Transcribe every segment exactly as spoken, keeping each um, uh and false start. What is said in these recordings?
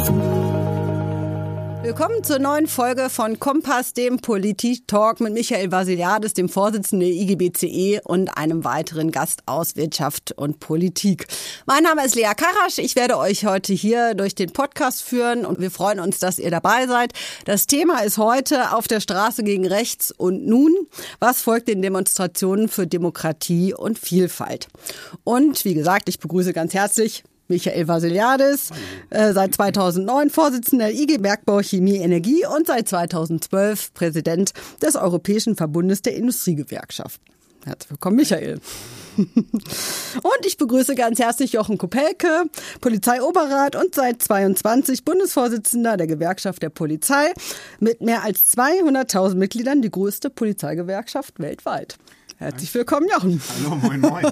Willkommen zur neuen Folge von Kompass, dem Politik-Talk mit Michael Vassiliadis, dem Vorsitzenden der I G B C E und einem weiteren Gast aus Wirtschaft und Politik. Mein Name ist Lea Karasch. Ich werde euch heute hier durch den Podcast führen und wir freuen uns, dass ihr dabei seid. Das Thema ist heute auf der Straße gegen rechts und nun. Was folgt den Demonstrationen für Demokratie und Vielfalt? Und wie gesagt, ich begrüße ganz herzlich Michael Vassiliadis, äh, seit zweitausendneun Vorsitzender der I G Bergbau, Chemie, Energie und seit zweitausendzwölf Präsident des Europäischen Verbundes der Industriegewerkschaften. Herzlich willkommen, Michael. Und ich begrüße ganz herzlich Jochen Kopelke, Polizeioberrat und seit zweiundzwanzig Bundesvorsitzender der Gewerkschaft der Polizei mit mehr als zweihunderttausend Mitgliedern, die größte Polizeigewerkschaft weltweit. Herzlich willkommen, Jochen. Hallo, moin, moin.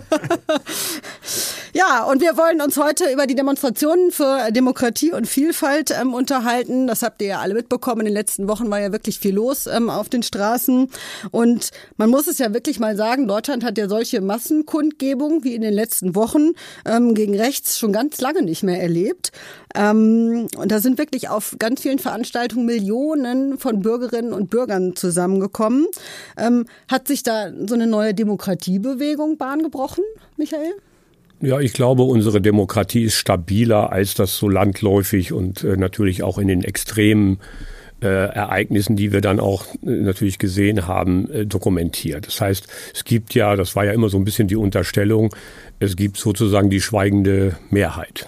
Ja, und wir wollen uns heute über die Demonstrationen für Demokratie und Vielfalt ähm, unterhalten. Das habt ihr ja alle mitbekommen. In den letzten Wochen war ja wirklich viel los ähm, auf den Straßen. Und man muss es ja wirklich mal sagen, Deutschland hat ja solche Massenkundgebungen wie in den letzten Wochen ähm, gegen rechts schon ganz lange nicht mehr erlebt. Ähm, und da sind wirklich auf ganz vielen Veranstaltungen Millionen von Bürgerinnen und Bürgern zusammengekommen. Ähm, hat sich da so eine neue Demokratiebewegung Bahn gebrochen, Michael? Ja, ich glaube, unsere Demokratie ist stabiler, als das so landläufig und äh, natürlich auch in den extremen äh, Ereignissen, die wir dann auch äh, natürlich gesehen haben, äh, dokumentiert. Das heißt, es gibt ja, das war ja immer so ein bisschen die Unterstellung, es gibt sozusagen die schweigende Mehrheit.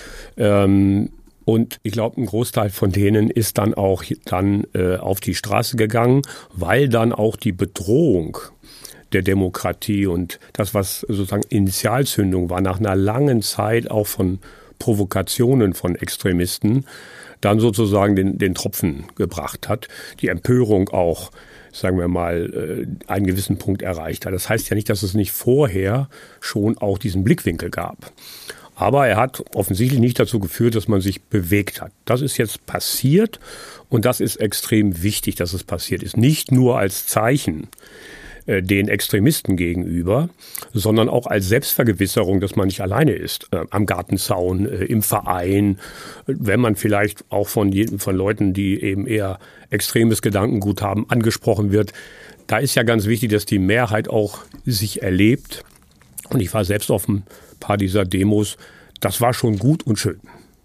Ähm, und ich glaube, ein Großteil von denen ist dann auch dann äh, auf die Straße gegangen, weil dann auch die Bedrohung der Demokratie und das, was sozusagen Initialzündung war, nach einer langen Zeit auch von Provokationen von Extremisten, dann sozusagen den, den Tropfen gebracht hat, die Empörung auch, sagen wir mal, einen gewissen Punkt erreicht hat. Das heißt ja nicht, dass es nicht vorher schon auch diesen Blickwinkel gab. Aber er hat offensichtlich nicht dazu geführt, dass man sich bewegt hat. Das ist jetzt passiert und das ist extrem wichtig, dass es passiert ist. Nicht nur als Zeichen den Extremisten gegenüber, sondern auch als Selbstvergewisserung, dass man nicht alleine ist. Äh, am Gartenzaun, äh, im Verein, wenn man vielleicht auch von, jedem, von Leuten, die eben eher extremes Gedankengut haben, angesprochen wird. Da ist ja ganz wichtig, dass die Mehrheit auch sich erlebt. Und ich war selbst auf ein paar dieser Demos. Das war schon gut und schön.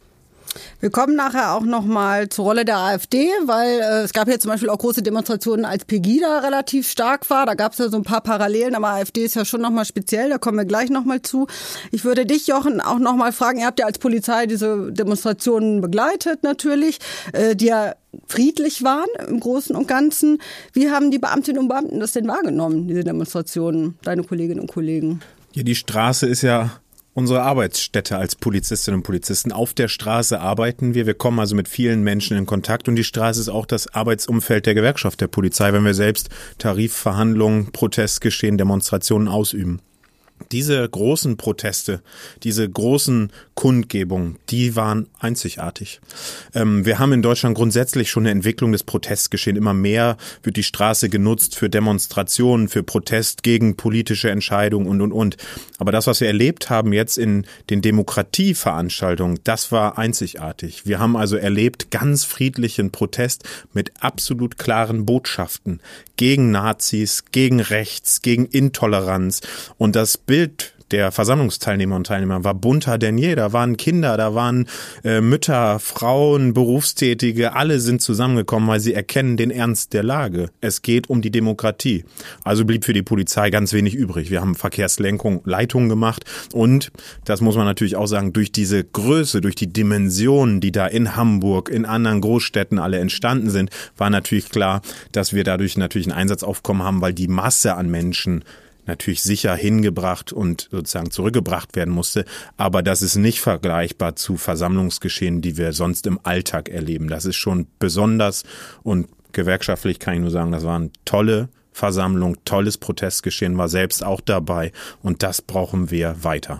Wir kommen nachher auch nochmal zur Rolle der AfD, weil äh, es gab ja zum Beispiel auch große Demonstrationen, als Pegida relativ stark war. Da gab es ja so ein paar Parallelen, aber AfD ist ja schon nochmal speziell, da kommen wir gleich nochmal zu. Ich würde dich, Jochen, auch nochmal fragen, ihr habt ja als Polizei diese Demonstrationen begleitet natürlich, äh, die ja friedlich waren im Großen und Ganzen. Wie haben die Beamtinnen und Beamten das denn wahrgenommen, diese Demonstrationen, deine Kolleginnen und Kollegen? Ja, die Straße ist ja unsere Arbeitsstätte als Polizistinnen und Polizisten. Auf der Straße arbeiten wir. Wir kommen also mit vielen Menschen in Kontakt und die Straße ist auch das Arbeitsumfeld der Gewerkschaft der Polizei, wenn wir selbst Tarifverhandlungen, Protestgeschehen, Demonstrationen ausüben. Diese großen Proteste, diese großen Kundgebungen, die waren einzigartig. Ähm, wir haben in Deutschland grundsätzlich schon eine Entwicklung des Protestgeschehens. Immer mehr wird die Straße genutzt für Demonstrationen, für Protest gegen politische Entscheidungen und, und, und. Aber das, was wir erlebt haben jetzt in den Demokratieveranstaltungen, das war einzigartig. Wir haben also erlebt ganz friedlichen Protest mit absolut klaren Botschaften gegen Nazis, gegen Rechts, gegen Intoleranz. Und das Bild der Versammlungsteilnehmer und Teilnehmer war bunter denn je. Da waren Kinder, da waren äh, Mütter, Frauen, Berufstätige. Alle sind zusammengekommen, weil sie erkennen den Ernst der Lage. Es geht um die Demokratie. Also blieb für die Polizei ganz wenig übrig. Wir haben Verkehrslenkung, Leitungen gemacht und, das muss man natürlich auch sagen, durch diese Größe, durch die Dimensionen, die da in Hamburg, in anderen Großstädten alle entstanden sind, war natürlich klar, dass wir dadurch natürlich ein Einsatzaufkommen haben, weil die Masse an Menschen natürlich sicher hingebracht und sozusagen zurückgebracht werden musste. Aber das ist nicht vergleichbar zu Versammlungsgeschehen, die wir sonst im Alltag erleben. Das ist schon besonders und gewerkschaftlich kann ich nur sagen, das waren tolle Versammlungen, tolles Protestgeschehen, war selbst auch dabei und das brauchen wir weiter.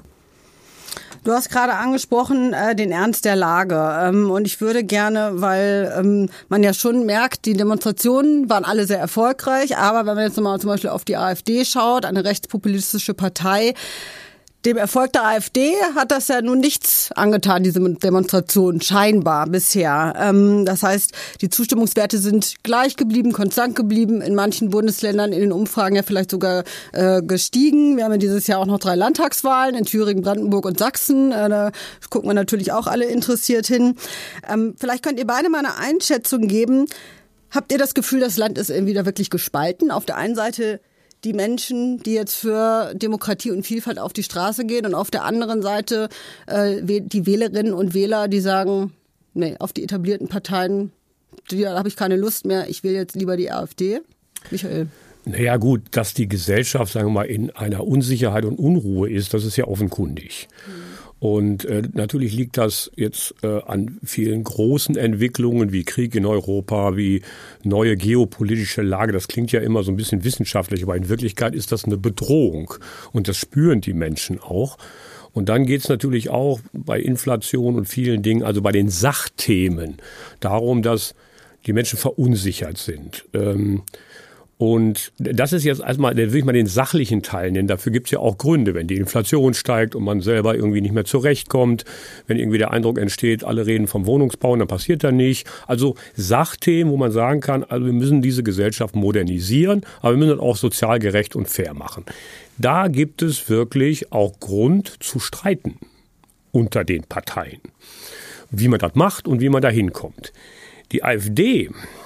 Du hast gerade angesprochen, äh, den Ernst der Lage. Ähm, und ich würde gerne, weil ähm, man ja schon merkt, die Demonstrationen waren alle sehr erfolgreich. Aber wenn man jetzt nochmal zum Beispiel auf die AfD schaut, eine rechtspopulistische Partei, Dem Erfolg der AfD hat das ja nun nichts angetan, diese Demonstration, scheinbar bisher. Ähm, das heißt, die Zustimmungswerte sind gleich geblieben, konstant geblieben, in manchen Bundesländern in den Umfragen ja vielleicht sogar äh, gestiegen. Wir haben ja dieses Jahr auch noch drei Landtagswahlen in Thüringen, Brandenburg und Sachsen. Äh, da gucken wir natürlich auch alle interessiert hin. Ähm, vielleicht könnt ihr beide mal eine Einschätzung geben. Habt ihr das Gefühl, das Land ist irgendwie da wirklich gespalten? Auf der einen Seite die Menschen, die jetzt für Demokratie und Vielfalt auf die Straße gehen und auf der anderen Seite äh, die Wählerinnen und Wähler, die sagen, nee, auf die etablierten Parteien, da habe ich keine Lust mehr, ich will jetzt lieber die AfD. Michael. Naja gut, dass die Gesellschaft, sagen wir mal, in einer Unsicherheit und Unruhe ist, das ist ja offenkundig. Mhm. Und äh, natürlich liegt das jetzt äh, an vielen großen Entwicklungen wie Krieg in Europa, wie neue geopolitische Lage. Das klingt ja immer so ein bisschen wissenschaftlich, aber in Wirklichkeit ist das eine Bedrohung. Und das spüren die Menschen auch. Und dann geht es natürlich auch bei Inflation und vielen Dingen, also bei den Sachthemen, darum, dass die Menschen verunsichert sind. Ähm, Und das ist jetzt erstmal, da will ich mal den sachlichen Teil nennen. Dafür gibt es ja auch Gründe, wenn die Inflation steigt und man selber irgendwie nicht mehr zurechtkommt, wenn irgendwie der Eindruck entsteht, alle reden vom Wohnungsbau, dann passiert da nicht. Also Sachthemen, wo man sagen kann, also wir müssen diese Gesellschaft modernisieren, aber wir müssen das auch sozial gerecht und fair machen. Da gibt es wirklich auch Grund zu streiten unter den Parteien, wie man das macht und wie man da hinkommt. Die AfD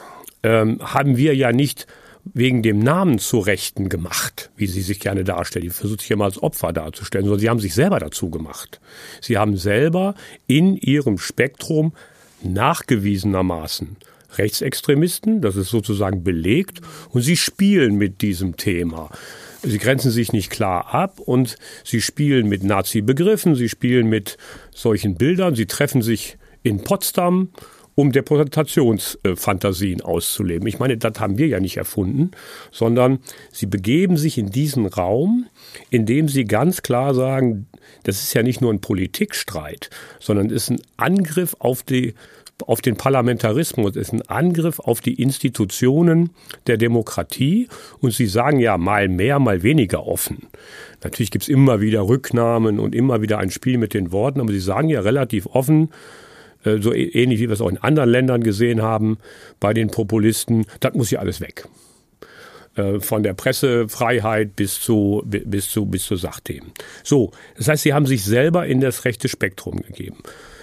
ähm, haben wir ja nicht wegen dem Namen zu Rechten gemacht, wie sie sich gerne darstellt. Die versucht sich immer als Opfer darzustellen, sondern sie haben sich selber dazu gemacht. Sie haben selber in ihrem Spektrum nachgewiesenermaßen Rechtsextremisten, das ist sozusagen belegt, und sie spielen mit diesem Thema. Sie grenzen sich nicht klar ab und sie spielen mit Nazi-Begriffen, sie spielen mit solchen Bildern, sie treffen sich in Potsdam, um Deportationsfantasien auszuleben. Ich meine, das haben wir ja nicht erfunden, sondern sie begeben sich in diesen Raum, in dem sie ganz klar sagen, das ist ja nicht nur ein Politikstreit, sondern es ist ein Angriff auf die, auf den Parlamentarismus, es ist ein Angriff auf die Institutionen der Demokratie. Und sie sagen ja mal mehr, mal weniger offen. Natürlich gibt es immer wieder Rücknahmen und immer wieder ein Spiel mit den Worten, aber sie sagen ja relativ offen, so ähnlich wie wir es auch in anderen Ländern gesehen haben, bei den Populisten, das muss ja alles weg. Von der Pressefreiheit bis zu, bis zu, bis zu Sachthemen. So, das heißt, sie haben sich selber in das rechte Spektrum gegeben.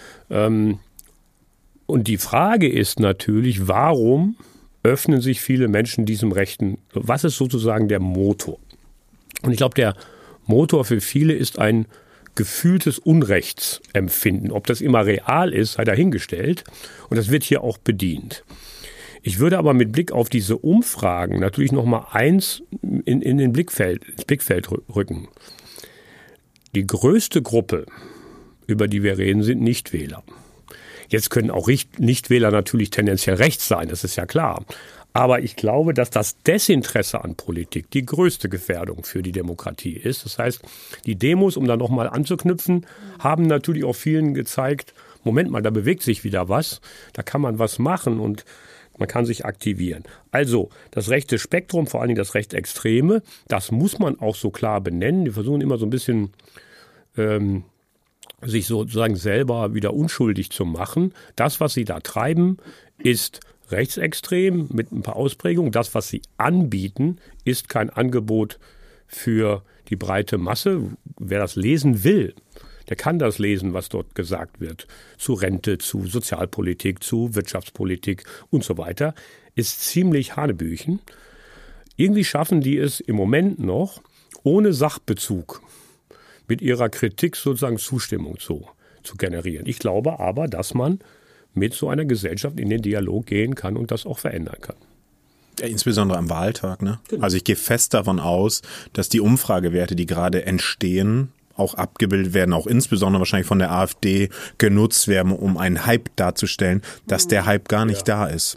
Und die Frage ist natürlich, warum öffnen sich viele Menschen diesem Rechten? Was ist sozusagen der Motor? Und ich glaube, der Motor für viele ist ein gefühltes Unrechtsempfinden. Ob das immer real ist, sei dahingestellt. Und das wird hier auch bedient. Ich würde aber mit Blick auf diese Umfragen natürlich noch mal eins in, in den Blickfeld, ins Blickfeld rücken. Die größte Gruppe, über die wir reden, sind Nichtwähler. Jetzt können auch Nichtwähler natürlich tendenziell rechts sein, das ist ja klar. Aber ich glaube, dass das Desinteresse an Politik die größte Gefährdung für die Demokratie ist. Das heißt, die Demos, um da nochmal anzuknüpfen, haben natürlich auch vielen gezeigt, Moment mal, da bewegt sich wieder was, da kann man was machen und man kann sich aktivieren. Also das rechte Spektrum, vor allen Dingen das Rechtsextreme, das muss man auch so klar benennen. Die versuchen immer so ein bisschen ähm, sich sozusagen selber wieder unschuldig zu machen. Das, was sie da treiben, ist rechtsextrem mit ein paar Ausprägungen. Das, was sie anbieten, ist kein Angebot für die breite Masse. Wer das lesen will, der kann das lesen, was dort gesagt wird. Zu Rente, zu Sozialpolitik, zu Wirtschaftspolitik und so weiter. Ist ziemlich hanebüchen. Irgendwie schaffen die es im Moment noch, ohne Sachbezug mit ihrer Kritik sozusagen Zustimmung zu, zu generieren. Ich glaube aber, dass man mit so einer Gesellschaft in den Dialog gehen kann und das auch verändern kann. Ja, insbesondere am Wahltag, ne? Genau. Also ich gehe fest davon aus, dass die Umfragewerte, die gerade entstehen, auch abgebildet werden, auch insbesondere wahrscheinlich von der AfD genutzt werden, um einen Hype darzustellen, dass der Hype gar nicht ja. da ist.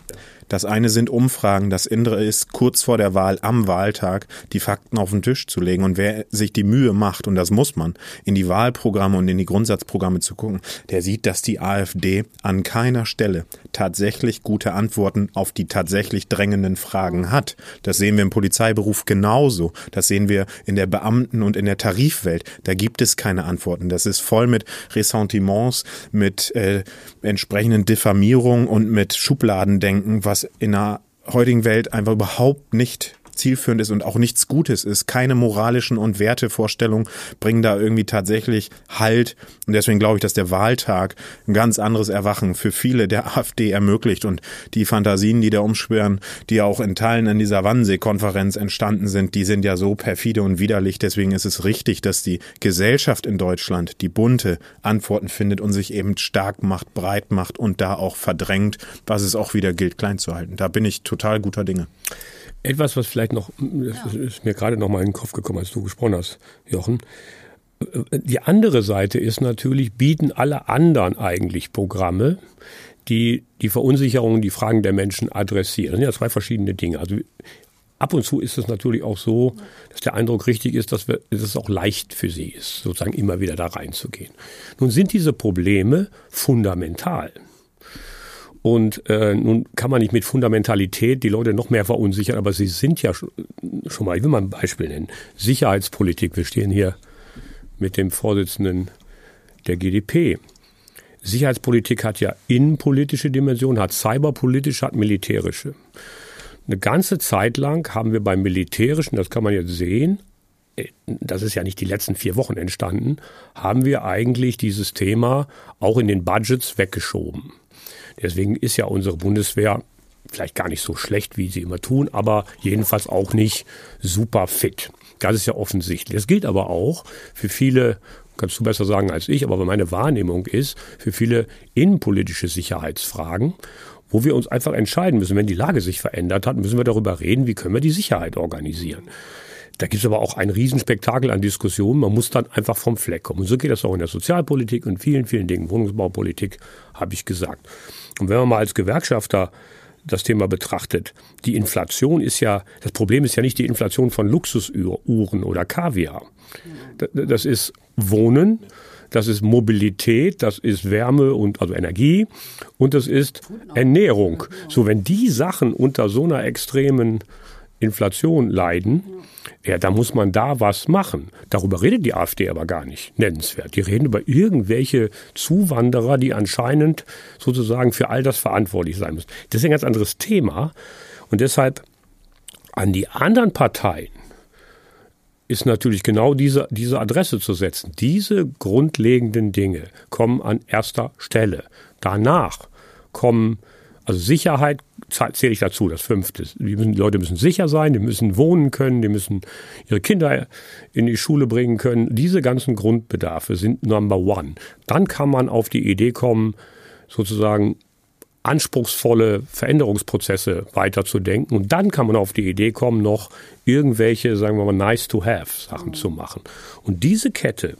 Das eine sind Umfragen, das andere ist kurz vor der Wahl am Wahltag die Fakten auf den Tisch zu legen. Und wer sich die Mühe macht, und das muss man, in die Wahlprogramme und in die Grundsatzprogramme zu gucken, der sieht, dass die AfD an keiner Stelle tatsächlich gute Antworten auf die tatsächlich drängenden Fragen hat. Das sehen wir im Polizeiberuf genauso. Das sehen wir in der Beamten- und in der Tarifwelt. Da gibt es keine Antworten. Das ist voll mit Ressentiments, mit äh, entsprechenden Diffamierungen und mit Schubladendenken, was in der heutigen Welt einfach überhaupt nicht zielführend ist und auch nichts Gutes ist. Keine moralischen und Wertevorstellungen bringen da irgendwie tatsächlich Halt. Und deswegen glaube ich, dass der Wahltag ein ganz anderes Erwachen für viele der AfD ermöglicht. Und die Fantasien, die da umschwirren, die auch in Teilen in dieser Wannsee-Konferenz entstanden sind, die sind ja so perfide und widerlich. Deswegen ist es richtig, dass die Gesellschaft in Deutschland die bunte Antworten findet und sich eben stark macht, breit macht und da auch verdrängt, was es auch wieder gilt, klein zu halten. Da bin ich total guter Dinge. Etwas, was vielleicht noch, das ist mir gerade noch mal in den Kopf gekommen, als du gesprochen hast, Jochen. Die andere Seite ist natürlich, bieten alle anderen eigentlich Programme, die die Verunsicherung, die Fragen der Menschen adressieren. Das sind ja zwei verschiedene Dinge. Also ab und zu ist es natürlich auch so, dass der Eindruck richtig ist, dass, wir, dass es auch leicht für sie ist, sozusagen immer wieder da reinzugehen. Nun sind diese Probleme fundamental. Und äh, nun kann man nicht mit Fundamentalität die Leute noch mehr verunsichern, aber sie sind ja schon, schon mal, ich will mal ein Beispiel nennen, Sicherheitspolitik. Wir stehen hier mit dem Vorsitzenden der G D P. Sicherheitspolitik hat ja innenpolitische Dimensionen, hat cyberpolitische, hat militärische. Eine ganze Zeit lang haben wir beim Militärischen, das kann man jetzt sehen, das ist ja nicht die letzten vier Wochen entstanden, haben wir eigentlich dieses Thema auch in den Budgets weggeschoben. Deswegen ist ja unsere Bundeswehr vielleicht gar nicht so schlecht, wie sie immer tun, aber jedenfalls auch nicht super fit. Das ist ja offensichtlich. Das gilt aber auch für viele, kannst du besser sagen als ich, aber meine Wahrnehmung ist, für viele innenpolitische Sicherheitsfragen, wo wir uns einfach entscheiden müssen, wenn die Lage sich verändert hat, müssen wir darüber reden, wie können wir die Sicherheit organisieren. Da gibt es aber auch ein Riesenspektakel an Diskussionen. Man muss dann einfach vom Fleck kommen. Und so geht das auch in der Sozialpolitik und vielen, vielen Dingen. Wohnungsbaupolitik, habe ich gesagt. Und wenn man mal als Gewerkschafter das Thema betrachtet, die Inflation ist ja, das Problem ist ja nicht die Inflation von Luxusuhren oder Kaviar. Das ist Wohnen, das ist Mobilität, das ist Wärme und also Energie und das ist Ernährung. So, wenn die Sachen unter so einer extremen Inflation leiden, ja, da muss man da was machen. Darüber redet die AfD aber gar nicht nennenswert. Die reden über irgendwelche Zuwanderer, die anscheinend sozusagen für all das verantwortlich sein müssen. Das ist ein ganz anderes Thema. Und deshalb an die anderen Parteien ist natürlich genau diese, diese Adresse zu setzen. Diese grundlegenden Dinge kommen an erster Stelle. Danach kommen, also Sicherheit zähle ich dazu, das Fünfte. Die, müssen, die Leute müssen sicher sein, die müssen wohnen können, die müssen ihre Kinder in die Schule bringen können. Diese ganzen Grundbedarfe sind Number One. Dann kann man auf die Idee kommen, sozusagen anspruchsvolle Veränderungsprozesse weiterzudenken. Und dann kann man auf die Idee kommen, noch irgendwelche, sagen wir mal, nice-to-have-Sachen zu machen. Und diese Kette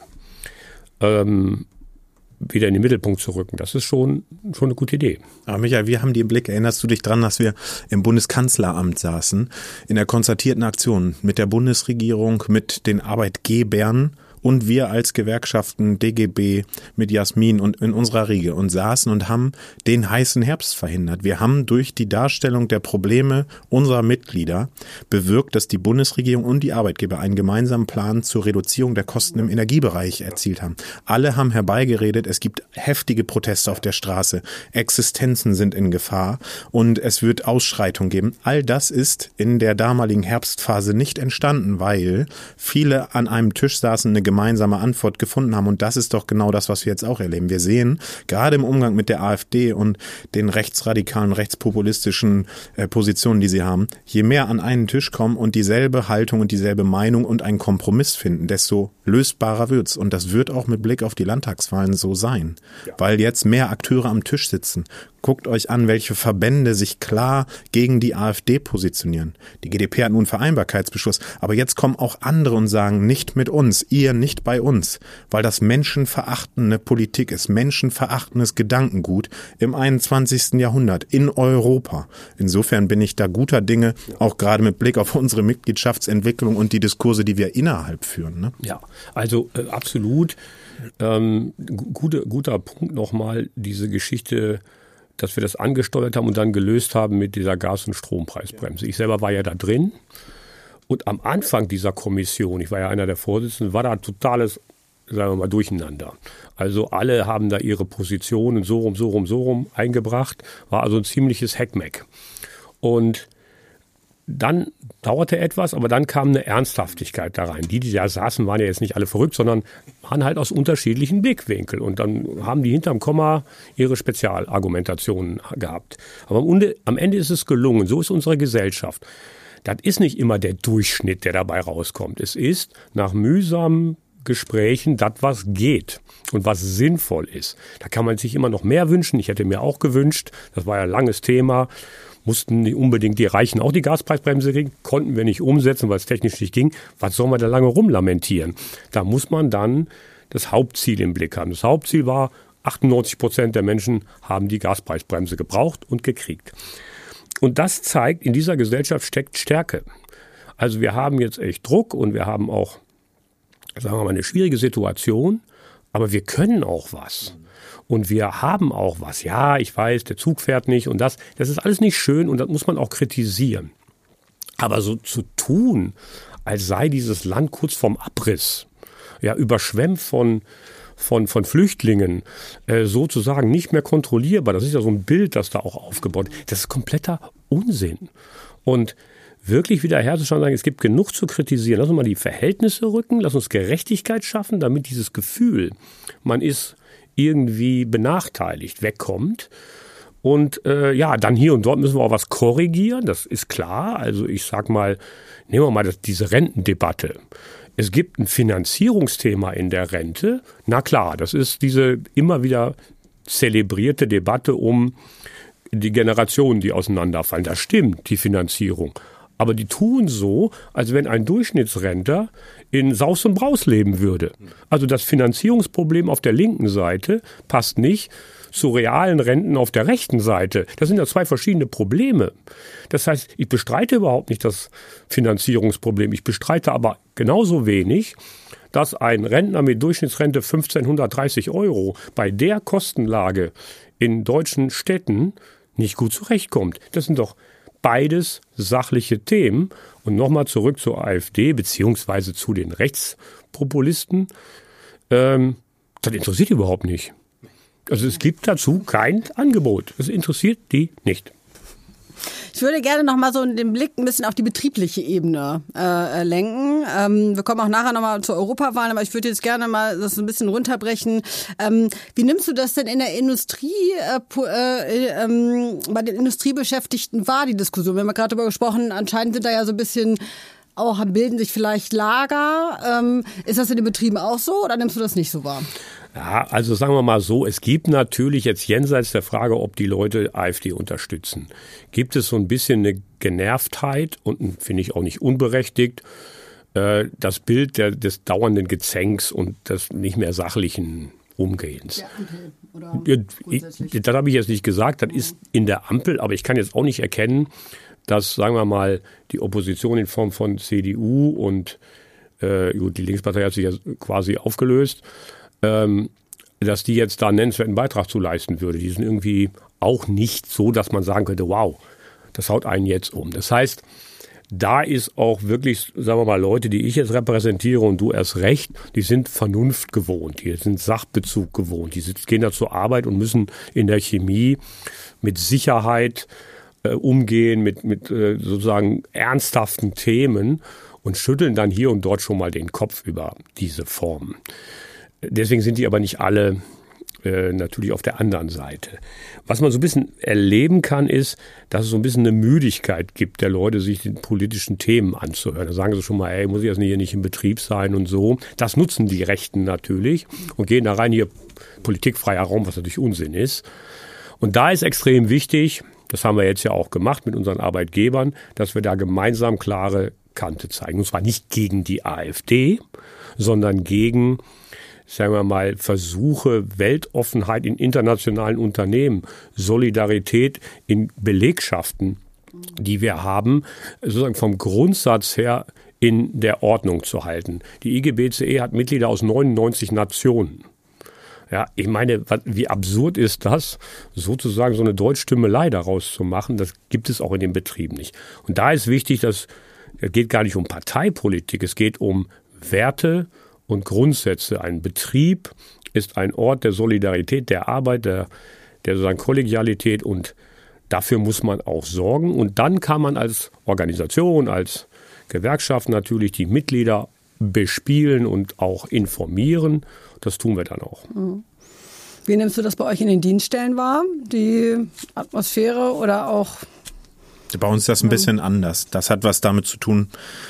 ähm, wieder in den Mittelpunkt zu rücken, das ist schon, schon eine gute Idee. Aber Michael, wir haben die im Blick. Erinnerst du dich dran, dass wir im Bundeskanzleramt saßen, in der konzertierten Aktion mit der Bundesregierung, mit den Arbeitgebern und wir als Gewerkschaften, D G B, mit Jasmin und in unserer Riege und saßen und haben den heißen Herbst verhindert. Wir haben durch die Darstellung der Probleme unserer Mitglieder bewirkt, dass die Bundesregierung und die Arbeitgeber einen gemeinsamen Plan zur Reduzierung der Kosten im Energiebereich erzielt haben. Alle haben herbeigeredet, es gibt heftige Proteste auf der Straße, Existenzen sind in Gefahr und es wird Ausschreitungen geben. All das ist in der damaligen Herbstphase nicht entstanden, weil viele an einem Tisch saßen, eine gemeinsame Antwort gefunden haben. Und das ist doch genau das, was wir jetzt auch erleben. Wir sehen, gerade im Umgang mit der AfD und den rechtsradikalen, rechtspopulistischen äh, Positionen, die sie haben, je mehr an einen Tisch kommen und dieselbe Haltung und dieselbe Meinung und einen Kompromiss finden, desto lösbarer wird's. Und das wird auch mit Blick auf die Landtagswahlen so sein. Ja. Weil jetzt mehr Akteure am Tisch sitzen. Guckt euch an, welche Verbände sich klar gegen die AfD positionieren. Die G d P hat nun einen Vereinbarkeitsbeschluss, aber jetzt kommen auch andere und sagen, nicht mit uns, ihr nicht bei uns, weil das menschenverachtende Politik ist, menschenverachtendes Gedankengut im einundzwanzigsten Jahrhundert in Europa. Insofern bin ich da guter Dinge, auch gerade mit Blick auf unsere Mitgliedschaftsentwicklung und die Diskurse, die wir innerhalb führen. Ne? Ja, also äh, absolut. Ähm, gute, guter Punkt nochmal, diese Geschichte, dass wir das angesteuert haben und dann gelöst haben mit dieser Gas- und Strompreisbremse. Ich selber war ja da drin und am Anfang dieser Kommission, ich war ja einer der Vorsitzenden, war da totales, sagen wir mal, Durcheinander. Also alle haben da ihre Positionen so rum, so rum, so rum eingebracht, war also ein ziemliches Heckmeck. Und dann dauerte etwas, aber dann kam eine Ernsthaftigkeit da rein. Die, die da saßen, waren ja jetzt nicht alle verrückt, sondern waren halt aus unterschiedlichen Blickwinkeln. Und dann haben die hinterm Komma ihre Spezialargumentationen gehabt. Aber am Ende ist es gelungen. So ist unsere Gesellschaft. Das ist nicht immer der Durchschnitt, der dabei rauskommt. Es ist nach mühsamen Gesprächen das, was geht und was sinnvoll ist. Da kann man sich immer noch mehr wünschen. Ich hätte mir auch gewünscht, das war ja ein langes Thema, mussten nicht unbedingt die Reichen auch die Gaspreisbremse kriegen, konnten wir nicht umsetzen, weil es technisch nicht ging. Was soll man da lange rumlamentieren? Da muss man dann das Hauptziel im Blick haben. Das Hauptziel war, achtundneunzig Prozent der Menschen haben die Gaspreisbremse gebraucht und gekriegt. Und das zeigt, in dieser Gesellschaft steckt Stärke. Also wir haben jetzt echt Druck und wir haben auch, sagen wir mal, eine schwierige Situation, aber wir können auch was. Und wir haben auch was. Ja, ich weiß, der Zug fährt nicht und das, das ist alles nicht schön und das muss man auch kritisieren. Aber so zu tun, als sei dieses Land kurz vorm Abriss, ja, überschwemmt von, von, von Flüchtlingen, äh, sozusagen nicht mehr kontrollierbar, das ist ja so ein Bild, das da auch aufgebaut ist, das ist kompletter Unsinn. Und wirklich wieder herzustellen und sagen, es gibt genug zu kritisieren. Lass uns mal die Verhältnisse rücken, lass uns Gerechtigkeit schaffen, damit dieses Gefühl, man ist irgendwie benachteiligt, wegkommt. Und äh, ja, dann hier und dort müssen wir auch was korrigieren, das ist klar. Also ich sag mal, nehmen wir mal das, diese Rentendebatte. Es gibt ein Finanzierungsthema in der Rente. Na klar, das ist diese immer wieder zelebrierte Debatte um die Generationen, die auseinanderfallen. Das stimmt, die Finanzierung. Aber die tun so, als wenn ein Durchschnittsrentner in Saus und Braus leben würde. Also das Finanzierungsproblem auf der linken Seite passt nicht zu realen Renten auf der rechten Seite. Das sind ja zwei verschiedene Probleme. Das heißt, ich bestreite überhaupt nicht das Finanzierungsproblem. Ich bestreite aber genauso wenig, dass ein Rentner mit Durchschnittsrente fünfzehnhundertdreißig Euro bei der Kostenlage in deutschen Städten nicht gut zurechtkommt. Das sind doch beides sachliche Themen. Und nochmal zurück zur AfD beziehungsweise zu den Rechtspopulisten. Ähm, das interessiert die überhaupt nicht. Also es gibt dazu kein Angebot. Das interessiert die nicht. Ich würde gerne noch mal so den Blick ein bisschen auf die betriebliche Ebene äh, lenken. Ähm, wir kommen auch nachher noch mal zur Europawahl, aber ich würde jetzt gerne mal das ein bisschen runterbrechen. Ähm, wie nimmst du das denn in der Industrie, äh, äh, ähm, bei den Industriebeschäftigten wahr, die Diskussion? Wir haben ja gerade darüber gesprochen, anscheinend sind da ja so ein bisschen, auch bilden sich vielleicht Lager. Ähm, ist das in den Betrieben auch so oder nimmst du das nicht so wahr? Ja, also sagen wir mal so, es gibt natürlich jetzt jenseits der Frage, ob die Leute AfD unterstützen, gibt es so ein bisschen eine Genervtheit und finde ich auch nicht unberechtigt, äh, das Bild der, des dauernden Gezänks und des nicht mehr sachlichen Umgehens. Ja, okay. Oder ja, das habe ich jetzt nicht gesagt, das ist in der Ampel, aber ich kann jetzt auch nicht erkennen, dass, sagen wir mal, die Opposition in Form von C D U und äh, die Linkspartei hat sich ja quasi aufgelöst, ähm, dass die jetzt da einen nennenswerten Beitrag zu leisten würde. Die sind irgendwie auch nicht so, dass man sagen könnte, wow, das haut einen jetzt um. Das heißt, da ist auch wirklich, sagen wir mal, Leute, die ich jetzt repräsentiere und du erst recht, die sind Vernunft gewohnt, die sind Sachbezug gewohnt, die gehen da zur Arbeit und müssen in der Chemie mit Sicherheit äh, umgehen, mit, mit äh, sozusagen ernsthaften Themen und schütteln dann hier und dort schon mal den Kopf über diese Formen. Deswegen sind die aber nicht alle äh, natürlich auf der anderen Seite. Was man so ein bisschen erleben kann, ist, dass es so ein bisschen eine Müdigkeit gibt der Leute, sich den politischen Themen anzuhören. Da sagen sie schon mal, ey, muss ich jetzt hier nicht im Betrieb sein und so. Das nutzen die Rechten natürlich und gehen da rein, hier politikfreier Raum, was natürlich Unsinn ist. Und da ist extrem wichtig, das haben wir jetzt ja auch gemacht mit unseren Arbeitgebern, dass wir da gemeinsam klare Kante zeigen. Und zwar nicht gegen die AfD, sondern gegen, sagen wir mal, Versuche, Weltoffenheit in internationalen Unternehmen, Solidarität in Belegschaften, die wir haben, sozusagen vom Grundsatz her in der Ordnung zu halten. Die I G B C E hat Mitglieder aus neunundneunzig Nationen. Ja, ich meine, wie absurd ist das, sozusagen so eine Deutschstümmelei daraus zu machen? Das gibt es auch in den Betrieben nicht. Und da ist wichtig, dass es geht gar nicht um Parteipolitik, es geht um Werte und Grundsätze. Ein Betrieb ist ein Ort der Solidarität, der Arbeit, der, der sozusagen Kollegialität, und dafür muss man auch sorgen. Und dann kann man als Organisation, als Gewerkschaft natürlich die Mitglieder bespielen und auch informieren. Das tun wir dann auch. Wie nimmst du das bei euch in den Dienststellen wahr? Die Atmosphäre oder auch? Bei uns ist das ein bisschen anders. Das hat was damit zu tun,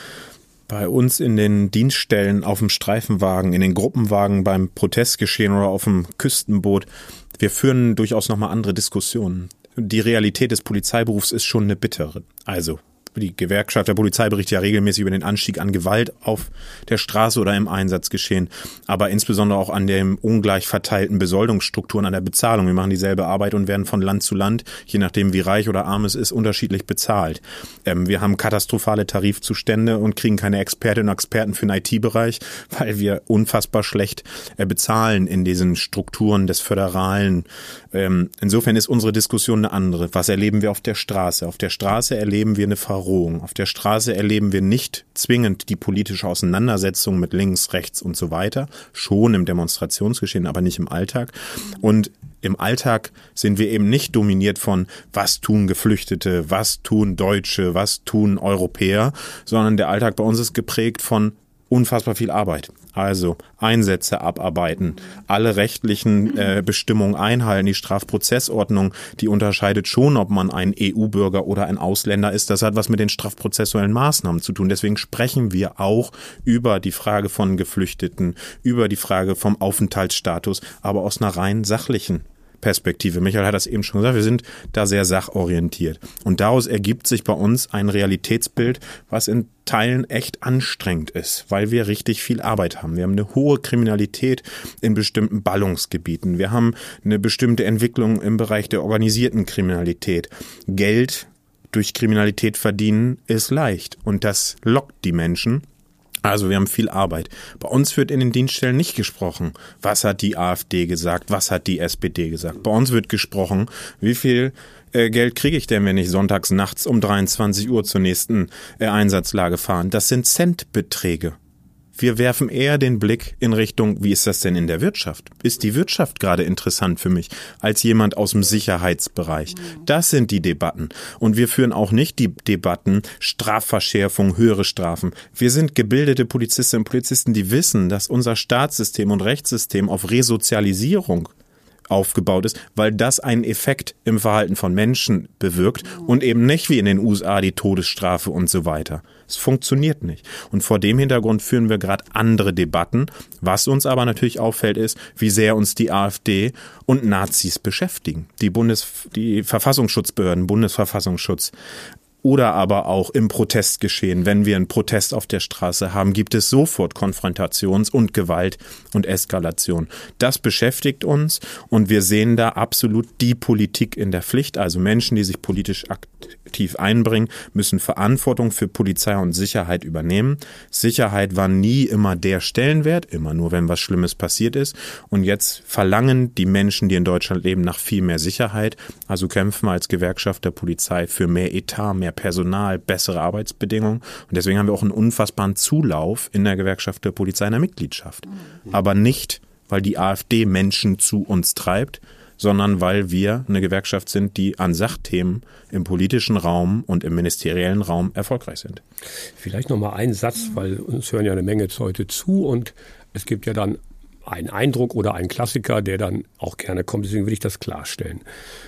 bei uns in den Dienststellen, auf dem Streifenwagen, in den Gruppenwagen, beim Protestgeschehen oder auf dem Küstenboot. Wir führen durchaus nochmal andere Diskussionen. Die Realität des Polizeiberufs ist schon eine bittere. Also die Gewerkschaft der Polizei berichtet ja regelmäßig über den Anstieg an Gewalt auf der Straße oder im Einsatzgeschehen, aber insbesondere auch an den ungleich verteilten Besoldungsstrukturen, an der Bezahlung. Wir machen dieselbe Arbeit und werden von Land zu Land, je nachdem wie reich oder arm es ist, unterschiedlich bezahlt. Ähm, wir haben katastrophale Tarifzustände und kriegen keine Expertinnen und Experten für den I T-Bereich, weil wir unfassbar schlecht äh, bezahlen in diesen Strukturen des Föderalen. Ähm, insofern ist unsere Diskussion eine andere. Was erleben wir auf der Straße? Auf der Straße erleben wir eine Verrohung. Auf der Straße erleben wir nicht zwingend die politische Auseinandersetzung mit links, rechts und so weiter. Schon im Demonstrationsgeschehen, aber nicht im Alltag. Und im Alltag sind wir eben nicht dominiert von, was tun Geflüchtete, was tun Deutsche, was tun Europäer, sondern der Alltag bei uns ist geprägt von unfassbar viel Arbeit. Also Einsätze abarbeiten, alle rechtlichen äh, Bestimmungen einhalten. Die Strafprozessordnung, die unterscheidet schon, ob man ein E U-Bürger oder ein Ausländer ist. Das hat was mit den strafprozessuellen Maßnahmen zu tun. Deswegen sprechen wir auch über die Frage von Geflüchteten, über die Frage vom Aufenthaltsstatus, aber aus einer rein sachlichen Perspektive. Michael hat das eben schon gesagt, wir sind da sehr sachorientiert. Und daraus ergibt sich bei uns ein Realitätsbild, was in Teilen echt anstrengend ist, weil wir richtig viel Arbeit haben. Wir haben eine hohe Kriminalität in bestimmten Ballungsgebieten. Wir haben eine bestimmte Entwicklung im Bereich der organisierten Kriminalität. Geld durch Kriminalität verdienen ist leicht und das lockt die Menschen. Also wir haben viel Arbeit. Bei uns wird in den Dienststellen nicht gesprochen, was hat die AfD gesagt, was hat die S P D gesagt. Bei uns wird gesprochen, wie viel äh, Geld kriege ich denn, wenn ich sonntags nachts um dreiundzwanzig Uhr zur nächsten äh, Einsatzlage fahre. Das sind Centbeträge. Wir werfen eher den Blick in Richtung, wie ist das denn in der Wirtschaft? Ist die Wirtschaft gerade interessant für mich als jemand aus dem Sicherheitsbereich? Das sind die Debatten. Und wir führen auch nicht die Debatten Strafverschärfung, höhere Strafen. Wir sind gebildete Polizistinnen und Polizisten, die wissen, dass unser Staatssystem und Rechtssystem auf Resozialisierung aufgebaut ist, weil das einen Effekt im Verhalten von Menschen bewirkt und eben nicht wie in den U S A die Todesstrafe und so weiter. Es funktioniert nicht. Und vor dem Hintergrund führen wir gerade andere Debatten. Was uns aber natürlich auffällt, ist, wie sehr uns die AfD und Nazis beschäftigen. Die Bundes, die Verfassungsschutzbehörden, Bundesverfassungsschutz. Oder aber auch im Protestgeschehen, wenn wir einen Protest auf der Straße haben, gibt es sofort Konfrontations- und Gewalt und Eskalation. Das beschäftigt uns und wir sehen da absolut die Politik in der Pflicht. Also Menschen, die sich politisch aktiv einbringen, müssen Verantwortung für Polizei und Sicherheit übernehmen. Sicherheit war nie immer der Stellenwert, immer nur, wenn was Schlimmes passiert ist. Und jetzt verlangen die Menschen, die in Deutschland leben, nach viel mehr Sicherheit. Also kämpfen wir als Gewerkschaft der Polizei für mehr Etat, mehr Personal, bessere Arbeitsbedingungen. Und deswegen haben wir auch einen unfassbaren Zulauf in der Gewerkschaft der Polizei in der Mitgliedschaft. Aber nicht, weil die AfD Menschen zu uns treibt, sondern weil wir eine Gewerkschaft sind, die an Sachthemen im politischen Raum und im ministeriellen Raum erfolgreich sind. Vielleicht noch mal einen Satz, weil uns hören ja eine Menge Leute zu und es gibt ja dann einen Eindruck oder einen Klassiker, der dann auch gerne kommt. Deswegen will ich das klarstellen,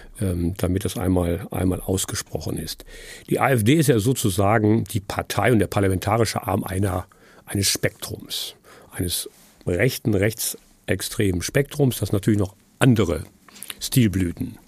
damit das einmal, einmal ausgesprochen ist. Die AfD ist ja sozusagen die Partei und der parlamentarische Arm einer, eines Spektrums, eines rechten, rechtsextremen Spektrums, das natürlich noch andere Stilblüten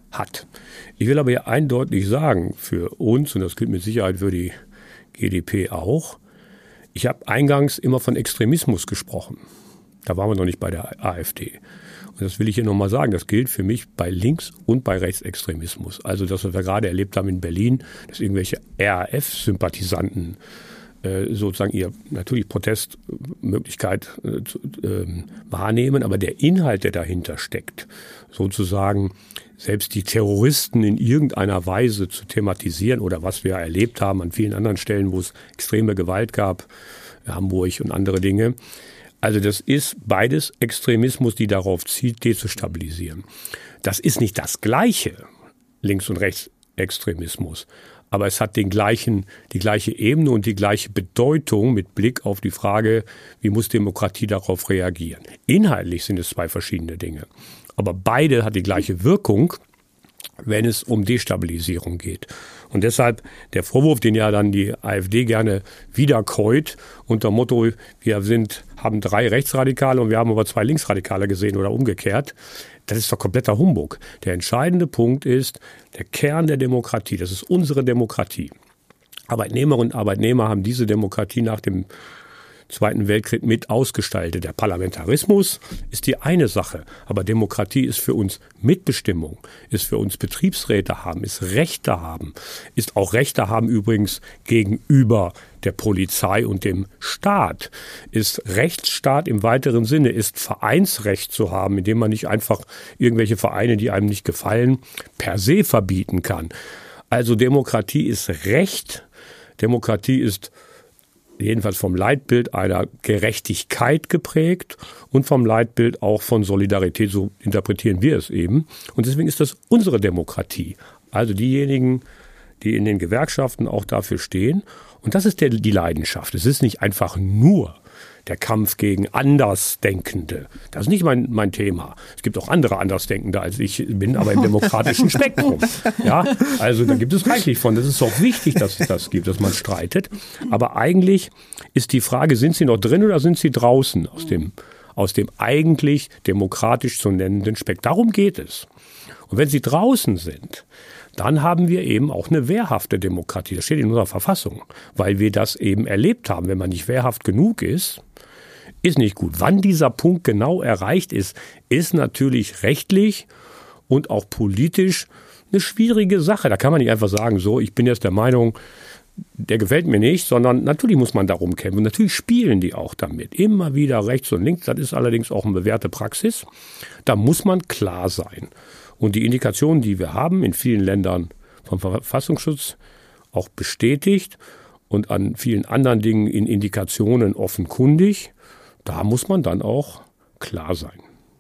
hat. Ich will aber ja eindeutig sagen, für uns, und das gilt mit Sicherheit für die G D P auch, ich habe eingangs immer von Extremismus gesprochen. Da waren wir noch nicht bei der AfD. Und das will ich hier nochmal sagen, das gilt für mich bei Links- und bei Rechtsextremismus. Also das, was wir gerade erlebt haben in Berlin, dass irgendwelche R A F-Sympathisanten äh, sozusagen ihr natürlich Protestmöglichkeit äh, zu, äh, wahrnehmen, aber der Inhalt, der dahinter steckt, sozusagen selbst die Terroristen in irgendeiner Weise zu thematisieren oder was wir erlebt haben an vielen anderen Stellen, wo es extreme Gewalt gab, Hamburg und andere Dinge. Also das ist beides Extremismus, die darauf zielt, dezustabilisieren. Das ist nicht das Gleiche, Links- und Rechtsextremismus, aber es hat den gleichen, die gleiche Ebene und die gleiche Bedeutung mit Blick auf die Frage, wie muss Demokratie darauf reagieren. Inhaltlich sind es zwei verschiedene Dinge. Aber beide hat die gleiche Wirkung, wenn es um Destabilisierung geht. Und deshalb der Vorwurf, den ja dann die AfD gerne wiederkäut, unter Motto, wir sind, haben drei Rechtsradikale und wir haben aber zwei Linksradikale gesehen oder umgekehrt. Das ist doch kompletter Humbug. Der entscheidende Punkt ist, der Kern der Demokratie, das ist unsere Demokratie. Arbeitnehmerinnen und Arbeitnehmer haben diese Demokratie nach dem Zweiten Weltkrieg mit ausgestaltet. Der Parlamentarismus ist die eine Sache, aber Demokratie ist für uns Mitbestimmung, ist für uns Betriebsräte haben, ist Rechte haben, ist auch Rechte haben übrigens gegenüber der Polizei und dem Staat, ist Rechtsstaat im weiteren Sinne, ist Vereinsrecht zu haben, indem man nicht einfach irgendwelche Vereine, die einem nicht gefallen, per se verbieten kann. Also Demokratie ist Recht, Demokratie ist jedenfalls vom Leitbild einer Gerechtigkeit geprägt und vom Leitbild auch von Solidarität, so interpretieren wir es eben. Und deswegen ist das unsere Demokratie. Also diejenigen, die in den Gewerkschaften auch dafür stehen. Und das ist der, die Leidenschaft. Es ist nicht einfach nur der Kampf gegen Andersdenkende. Das ist nicht mein, mein Thema. Es gibt auch andere Andersdenkende als ich bin, aber im demokratischen Spektrum. Ja, also da gibt es reichlich von. Das ist auch wichtig, dass es das gibt, dass man streitet. Aber eigentlich ist die Frage, sind sie noch drin oder sind sie draußen aus dem, aus dem eigentlich demokratisch zu nennenden Spektrum? Darum geht es. Und wenn sie draußen sind, dann haben wir eben auch eine wehrhafte Demokratie. Das steht in unserer Verfassung, weil wir das eben erlebt haben. Wenn man nicht wehrhaft genug ist, ist nicht gut. Wann dieser Punkt genau erreicht ist, ist natürlich rechtlich und auch politisch eine schwierige Sache. Da kann man nicht einfach sagen, so, ich bin jetzt der Meinung, der gefällt mir nicht, sondern natürlich muss man darum kämpfen. Und natürlich spielen die auch damit. Immer wieder rechts und links. Das ist allerdings auch eine bewährte Praxis. Da muss man klar sein. Und die Indikationen, die wir haben, in vielen Ländern vom Verfassungsschutz auch bestätigt und an vielen anderen Dingen in Indikationen offenkundig, da muss man dann auch klar sein.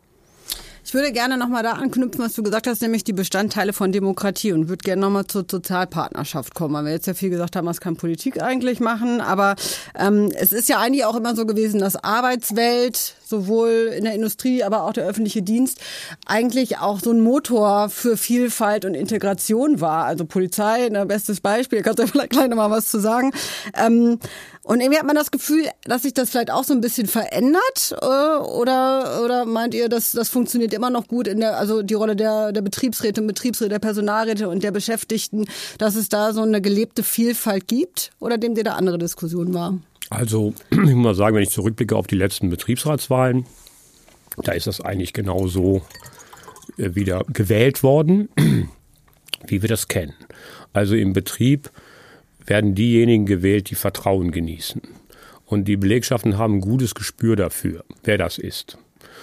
Ich würde gerne nochmal da anknüpfen, was du gesagt hast, nämlich die Bestandteile von Demokratie, und würde gerne nochmal zur Sozialpartnerschaft kommen, weil wir jetzt ja viel gesagt haben, was kann Politik eigentlich machen, aber ähm, es ist ja eigentlich auch immer so gewesen, dass Arbeitswelt, sowohl in der Industrie, aber auch der öffentliche Dienst, eigentlich auch so ein Motor für Vielfalt und Integration war. Also Polizei, ein bestes Beispiel, kannst du vielleicht gleich nochmal was zu sagen. Ähm, Und irgendwie hat man das Gefühl, dass sich das vielleicht auch so ein bisschen verändert, äh, oder oder meint ihr, dass das funktioniert immer noch gut in der, also die Rolle der der Betriebsräte und Betriebsräte, der Personalräte und der Beschäftigten, dass es da so eine gelebte Vielfalt gibt, oder nehmt ihr da andere Diskussionen wahr? Also ich muss mal sagen, wenn ich zurückblicke auf die letzten Betriebsratswahlen, da ist das eigentlich genau so äh, wieder gewählt worden, wie wir das kennen. Also im Betrieb werden diejenigen gewählt, die Vertrauen genießen. Und die Belegschaften haben ein gutes Gespür dafür, wer das ist.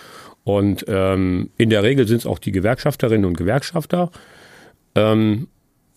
Und ähm, in der Regel sind es auch die Gewerkschafterinnen und Gewerkschafter. Ähm,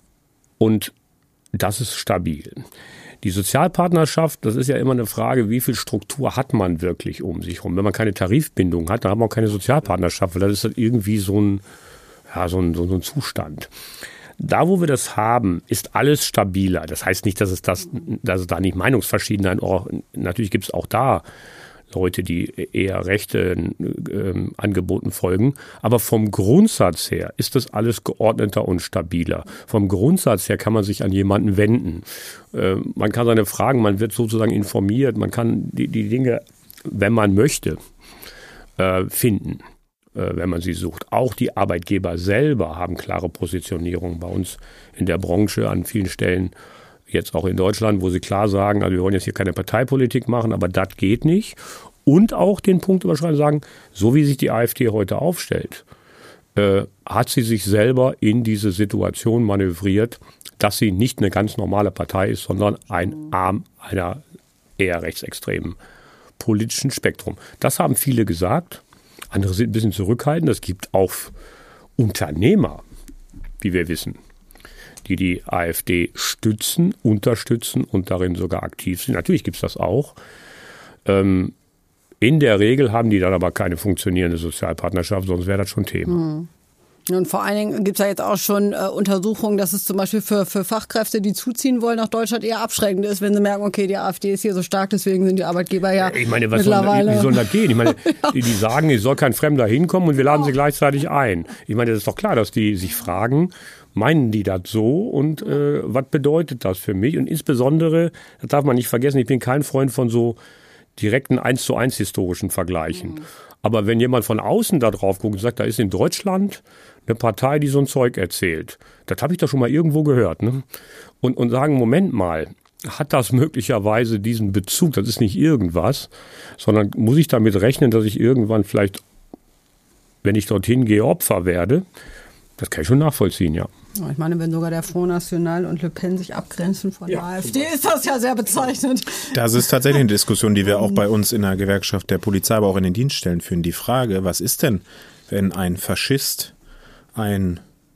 und das ist stabil. Die Sozialpartnerschaft, das ist ja immer eine Frage, wie viel Struktur hat man wirklich um sich herum. Wenn man keine Tarifbindung hat, dann hat man auch keine Sozialpartnerschaft, weil das ist halt irgendwie so ein, ja, so ein, so ein Zustand. Da, wo wir das haben, ist alles stabiler. Das heißt nicht, dass es, das, dass es da nicht Meinungsverschiedenheiten, auch, natürlich gibt es auch da Leute, die eher rechten äh, Angeboten folgen. Aber vom Grundsatz her ist das alles geordneter und stabiler. Vom Grundsatz her kann man sich an jemanden wenden. Äh, man kann seine Fragen, man wird sozusagen informiert, man kann die, die Dinge, wenn man möchte, äh, finden. äh, wenn man sie sucht. Auch die Arbeitgeber selber haben klare Positionierungen bei uns in der Branche an vielen Stellen, jetzt auch in Deutschland, wo sie klar sagen, also wir wollen jetzt hier keine Parteipolitik machen, aber das geht nicht. Und auch den Punkt überschreiben, sagen, so wie sich die AfD heute aufstellt, äh, hat sie sich selber in diese Situation manövriert, dass sie nicht eine ganz normale Partei ist, sondern ein Arm einer eher rechtsextremen politischen Spektrum. Das haben viele gesagt. Andere sind ein bisschen zurückhaltend. Es gibt auch Unternehmer, wie wir wissen, die die AfD stützen, unterstützen und darin sogar aktiv sind. Natürlich gibt es das auch. Ähm, in der Regel haben die dann aber keine funktionierende Sozialpartnerschaft, sonst wäre das schon Thema. Mhm. Und vor allen Dingen gibt es ja jetzt auch schon äh, Untersuchungen, dass es zum Beispiel für, für Fachkräfte, die zuziehen wollen nach Deutschland, eher abschreckend ist, wenn sie merken, okay, die AfD ist hier so stark, deswegen sind die Arbeitgeber ja ich meine, was mittlerweile... Soll, wie soll das gehen? Ich meine, ja. die, die sagen, es soll kein Fremder hinkommen und wir laden sie gleichzeitig ein. Ich meine, das ist doch klar, dass die sich fragen, meinen die das so und äh, was bedeutet das für mich? Und insbesondere, das darf man nicht vergessen, ich bin kein Freund von so direkten eins zu eins historischen Vergleichen. Mhm. Aber wenn jemand von außen da drauf guckt und sagt, da ist in Deutschland eine Partei, die so ein Zeug erzählt, das habe ich doch schon mal irgendwo gehört. Ne? Und, und sagen, Moment mal, hat das möglicherweise diesen Bezug, das ist nicht irgendwas, sondern muss ich damit rechnen, dass ich irgendwann vielleicht, wenn ich dorthin gehe, Opfer werde? Das kann ich schon nachvollziehen, ja. Ich meine, wenn sogar der Front National und Le Pen sich abgrenzen von ja, der AfD, ist das ja sehr bezeichnend. Das ist tatsächlich eine Diskussion, die wir auch bei uns in der Gewerkschaft der Polizei, aber auch in den Dienststellen führen. Die Frage, was ist denn, wenn ein Faschist, ein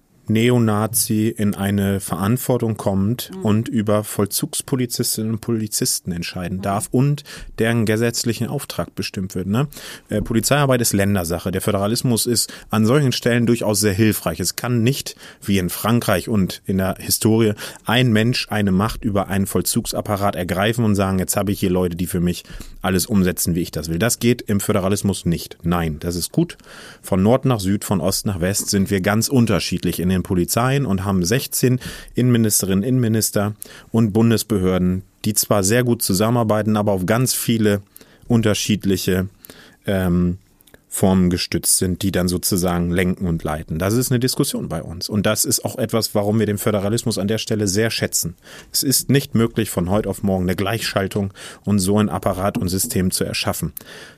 Neonazi in eine Verantwortung kommt mhm. und über Vollzugspolizistinnen und Polizisten entscheiden darf und deren gesetzlichen Auftrag bestimmt wird. Ne? Äh, Polizeiarbeit ist Ländersache. Der Föderalismus ist an solchen Stellen durchaus sehr hilfreich. Es kann nicht, wie in Frankreich und in der Historie, ein Mensch eine Macht über einen Vollzugsapparat ergreifen und sagen, jetzt habe ich hier Leute, die für mich alles umsetzen, wie ich das will. Das geht im Föderalismus nicht. Nein, das ist gut. Von Nord nach Süd, von Ost nach West sind wir ganz unterschiedlich in den Polizeien und haben sechzehn Innenministerinnen, Innenminister und Bundesbehörden, die zwar sehr gut zusammenarbeiten, aber auf ganz viele unterschiedliche ähm, Formen gestützt sind, die dann sozusagen lenken und leiten. Das ist eine Diskussion bei uns. Und das ist auch etwas, warum wir den Föderalismus an der Stelle sehr schätzen. Es ist nicht möglich, von heute auf morgen eine Gleichschaltung und so ein Apparat und System zu erschaffen.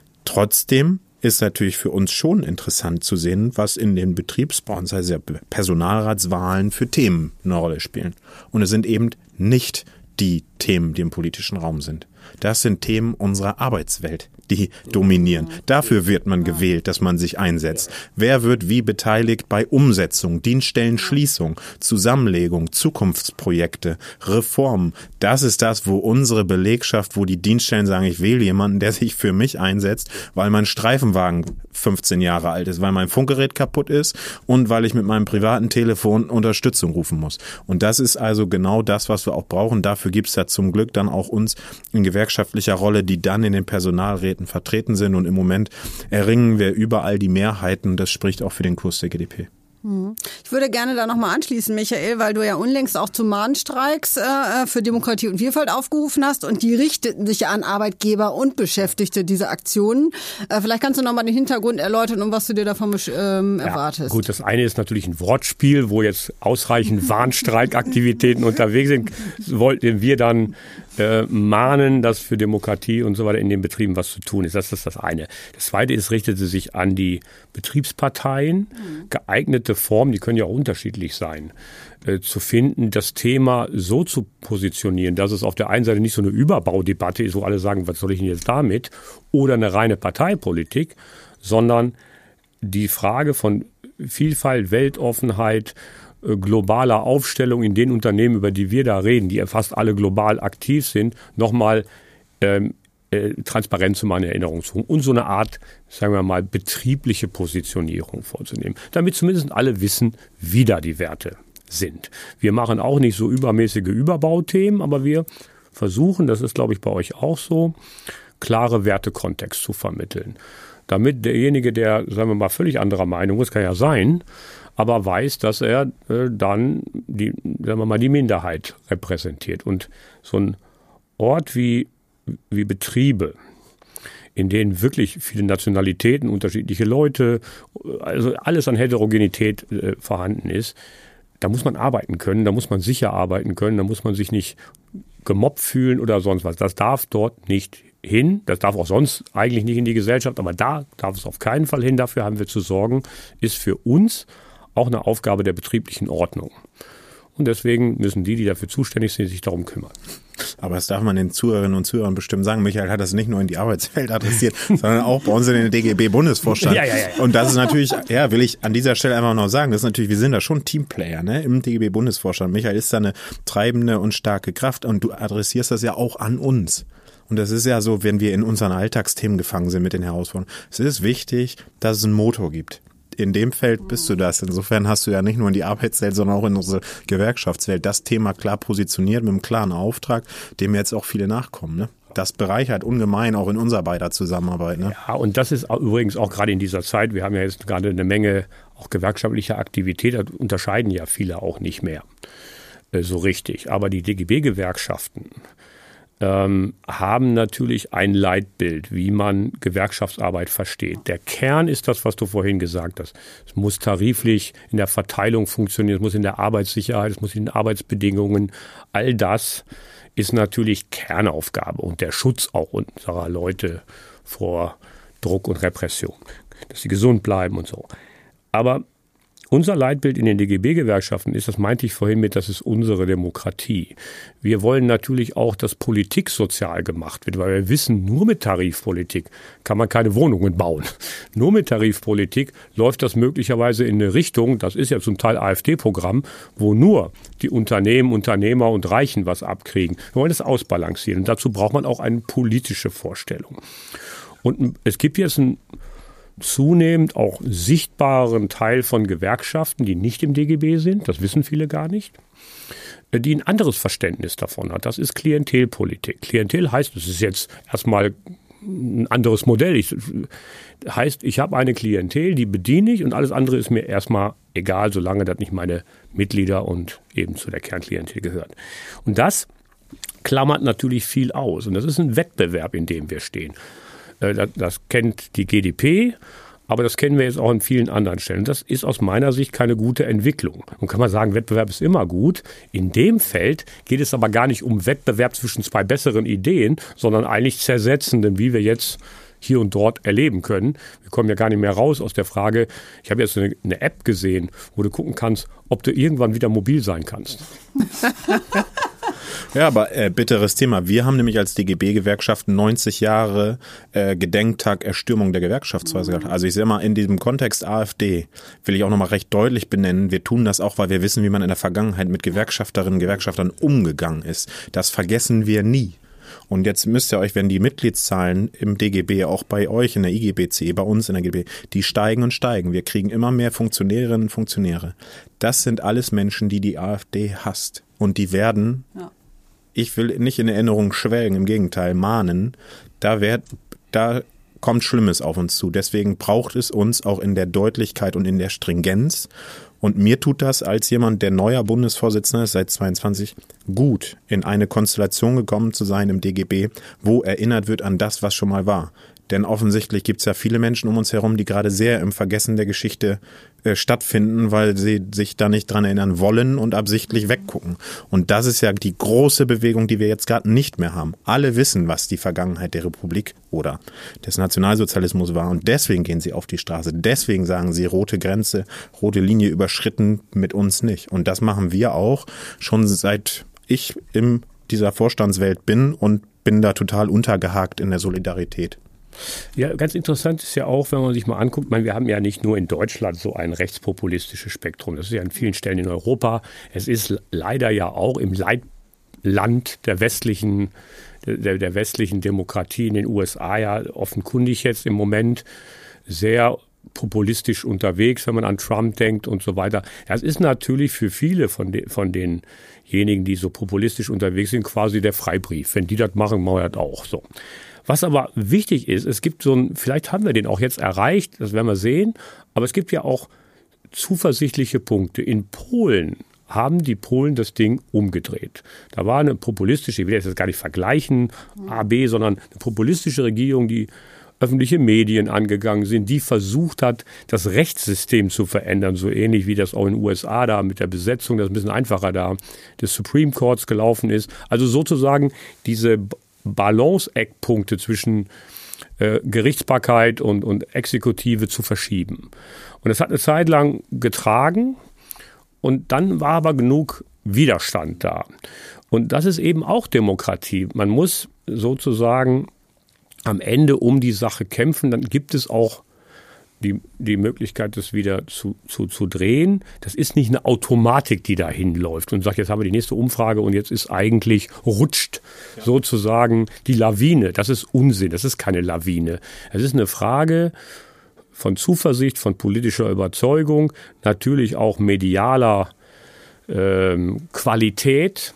Trotzdem ist natürlich für uns schon interessant zu sehen, was in den Betriebsbauen, also der Personalratswahlen für Themen eine Rolle spielen. Und es sind eben nicht die Themen, die im politischen Raum sind. Das sind Themen unserer Arbeitswelt, die dominieren. Dafür wird man gewählt, dass man sich einsetzt. Wer wird wie beteiligt bei Umsetzung, Dienststellenschließung, Zusammenlegung, Zukunftsprojekte, Reformen? Das ist das, wo unsere Belegschaft, wo die Dienststellen sagen, ich wähle jemanden, der sich für mich einsetzt, weil mein Streifenwagen fünfzehn Jahre alt ist, weil mein Funkgerät kaputt ist und weil ich mit meinem privaten Telefon Unterstützung rufen muss. Und das ist also genau das, was wir auch brauchen. Dafür gibt es ja zum Glück dann auch uns in gewerkschaftlicher Rolle, die dann in den Personalräten vertreten sind. Und im Moment erringen wir überall die Mehrheiten. Das spricht auch für den Kurs der G D P. Ich würde gerne da nochmal anschließen, Michael, weil du ja unlängst auch zu Mahnstreiks äh, für Demokratie und Vielfalt aufgerufen hast und die richteten sich ja an Arbeitgeber und Beschäftigte, diese Aktionen. Äh, vielleicht kannst du nochmal den Hintergrund erläutern, um was du dir davon ähm, erwartest. Ja, gut, das eine ist natürlich ein Wortspiel, wo jetzt ausreichend Warnstreikaktivitäten unterwegs sind. Wollten wir dann äh, mahnen, dass für Demokratie und so weiter in den Betrieben was zu tun ist. Das ist das eine. Das zweite ist, richtete sich an die Betriebsparteien, mhm. geeignete Formen, die können ja auch unterschiedlich sein, äh, zu finden, das Thema so zu positionieren, dass es auf der einen Seite nicht so eine Überbaudebatte ist, wo alle sagen, was soll ich denn jetzt damit, oder eine reine Parteipolitik, sondern die Frage von Vielfalt, Weltoffenheit, äh, globaler Aufstellung in den Unternehmen, über die wir da reden, die ja fast alle global aktiv sind, nochmal ähm, äh, transparent zu machen, Erinnerungsrufen und so eine Art, sagen wir mal, betriebliche Positionierung vorzunehmen, damit zumindest alle wissen, wie da die Werte sind. Wir machen auch nicht so übermäßige Überbauthemen, aber wir versuchen, das ist glaube ich bei euch auch so, klare Wertekontext zu vermitteln. Damit derjenige, der, sagen wir mal, völlig anderer Meinung ist, kann ja sein, aber weiß, dass er äh, dann die, sagen wir mal, die Minderheit repräsentiert. Und so ein Ort wie, wie Betriebe in denen wirklich viele Nationalitäten, unterschiedliche Leute, also alles an Heterogenität äh, vorhanden ist, da muss man arbeiten können, da muss man sicher arbeiten können, da muss man sich nicht gemobbt fühlen oder sonst was. Das darf dort nicht hin, das darf auch sonst eigentlich nicht in die Gesellschaft, aber da darf es auf keinen Fall hin. Dafür haben wir zu sorgen, ist für uns auch eine Aufgabe der betrieblichen Ordnung. Und deswegen müssen die, die dafür zuständig sind, sich darum kümmern. Aber das darf man den Zuhörerinnen und Zuhörern bestimmt sagen. Michael hat das nicht nur in die Arbeitswelt adressiert, sondern auch bei uns in den D G B-Bundesvorstand. Ja, ja, ja. Und das ist natürlich, ja, will ich an dieser Stelle einfach noch sagen, das ist natürlich, wir sind da schon Teamplayer, ne, im D G B-Bundesvorstand. Michael ist da eine treibende und starke Kraft und du adressierst das ja auch an uns. Und das ist ja so, wenn wir in unseren Alltagsthemen gefangen sind mit den Herausforderungen. Es ist wichtig, dass es einen Motor gibt. In dem Feld bist du das. Insofern hast du ja nicht nur in die Arbeitswelt, sondern auch in unsere Gewerkschaftswelt das Thema klar positioniert mit einem klaren Auftrag, dem jetzt auch viele nachkommen. Ne? Das bereichert ungemein auch in unserer beider Zusammenarbeit. Ne? Ja, und das ist übrigens auch gerade in dieser Zeit, wir haben ja jetzt gerade eine Menge auch gewerkschaftlicher Aktivität, das unterscheiden ja viele auch nicht mehr äh, so richtig. Aber die D G B-Gewerkschaften Ähm, haben natürlich ein Leitbild, wie man Gewerkschaftsarbeit versteht. Der Kern ist das, was du vorhin gesagt hast. Es muss tariflich in der Verteilung funktionieren, es muss in der Arbeitssicherheit, es muss in den Arbeitsbedingungen. All das ist natürlich Kernaufgabe und der Schutz auch unserer Leute vor Druck und Repression, dass sie gesund bleiben und so. Aber unser Leitbild in den D G B-Gewerkschaften ist, das meinte ich vorhin mit, das ist unsere Demokratie. Wir wollen natürlich auch, dass Politik sozial gemacht wird, weil wir wissen, nur mit Tarifpolitik kann man keine Wohnungen bauen. Nur mit Tarifpolitik läuft das möglicherweise in eine Richtung, das ist ja zum Teil AfD-Programm, wo nur die Unternehmen, Unternehmer und Reichen was abkriegen. Wir wollen das ausbalancieren und dazu braucht man auch eine politische Vorstellung. Und es gibt jetzt ein zunehmend auch sichtbaren Teil von Gewerkschaften, die nicht im D G B sind, das wissen viele gar nicht, die ein anderes Verständnis davon hat. Das ist Klientelpolitik. Klientel heißt, das ist jetzt erstmal ein anderes Modell. Ich, heißt, ich habe eine Klientel, die bediene ich und alles andere ist mir erstmal egal, solange das nicht meine Mitglieder und eben zu der Kernklientel gehört. Und das klammert natürlich viel aus. Und das ist ein Wettbewerb, in dem wir stehen. Das, das kennt die G D P, aber das kennen wir jetzt auch an vielen anderen Stellen. Das ist aus meiner Sicht keine gute Entwicklung. Und kann man sagen, Wettbewerb ist immer gut. In dem Feld geht es aber gar nicht um Wettbewerb zwischen zwei besseren Ideen, sondern eigentlich zersetzenden, wie wir jetzt hier und dort erleben können. Wir kommen ja gar nicht mehr raus aus der Frage, ich habe jetzt eine, eine App gesehen, wo du gucken kannst, ob du irgendwann wieder mobil sein kannst. Ja, aber äh, bitteres Thema. Wir haben nämlich als D G B-Gewerkschaften neunzig Jahre äh, Gedenktag Erstürmung der Gewerkschaftsweise gehabt. Also ich sehe mal, in diesem Kontext AfD will ich auch nochmal recht deutlich benennen, wir tun das auch, weil wir wissen, wie man in der Vergangenheit mit Gewerkschafterinnen und Gewerkschaftern umgegangen ist. Das vergessen wir nie. Und jetzt müsst ihr euch, wenn die Mitgliedszahlen im D G B, auch bei euch in der I G B C, bei uns in der G D B, die steigen und steigen. Wir kriegen immer mehr Funktionärinnen und Funktionäre. Das sind alles Menschen, die die AfD hasst. Und die werden, ja. Ich will nicht in Erinnerung schwelgen, im Gegenteil, mahnen, da, wird, da kommt Schlimmes auf uns zu. Deswegen braucht es uns auch in der Deutlichkeit und in der Stringenz. Und mir tut das als jemand, der neuer Bundesvorsitzender ist seit zweiundzwanzig, gut, in eine Konstellation gekommen zu sein im D G B, wo erinnert wird an das, was schon mal war. Denn offensichtlich gibt es ja viele Menschen um uns herum, die gerade sehr im Vergessen der Geschichte äh, stattfinden, weil sie sich da nicht dran erinnern wollen und absichtlich weggucken. Und das ist ja die große Bewegung, die wir jetzt gerade nicht mehr haben. Alle wissen, was die Vergangenheit der Republik oder des Nationalsozialismus war. Und deswegen gehen sie auf die Straße. Deswegen sagen sie, rote Grenze, rote Linie überschritten, mit uns nicht. Und das machen wir auch schon seit ich in dieser Vorstandswelt bin und bin da total untergehakt in der Solidarität. Ja, ganz interessant ist ja auch, wenn man sich mal anguckt, ich meine, wir haben ja nicht nur in Deutschland so ein rechtspopulistisches Spektrum. Das ist ja an vielen Stellen in Europa. Es ist leider ja auch im Leitland der westlichen, der, der westlichen Demokratie in den U S A ja offenkundig jetzt im Moment sehr populistisch unterwegs, wenn man an Trump denkt und so weiter. Das ist natürlich für viele von, de, von denjenigen, die so populistisch unterwegs sind, quasi der Freibrief. Wenn die das machen, machen wir das auch so. Was aber wichtig ist, es gibt so ein, vielleicht haben wir den auch jetzt erreicht, das werden wir sehen, aber es gibt ja auch zuversichtliche Punkte. In Polen haben die Polen das Ding umgedreht. Da war eine populistische, ich will jetzt gar nicht vergleichen, A B, sondern eine populistische Regierung, die öffentliche Medien angegangen sind, die versucht hat, das Rechtssystem zu verändern, so ähnlich wie das auch in den U S A da mit der Besetzung, das ist ein bisschen einfacher da, des Supreme Courts gelaufen ist. Also sozusagen diese Balance-Eckpunkte zwischen äh, Gerichtsbarkeit und, und Exekutive zu verschieben. Und das hat eine Zeit lang getragen und dann war aber genug Widerstand da. Und das ist eben auch Demokratie. Man muss sozusagen am Ende um die Sache kämpfen, dann gibt es auch die, die Möglichkeit, das wieder zu, zu, zu drehen. Das ist nicht eine Automatik, die dahin läuft und sagt, jetzt haben wir die nächste Umfrage und jetzt ist eigentlich, rutscht ja. sozusagen die Lawine. Das ist Unsinn, das ist keine Lawine. Es ist eine Frage von Zuversicht, von politischer Überzeugung, natürlich auch medialer ähm, Qualität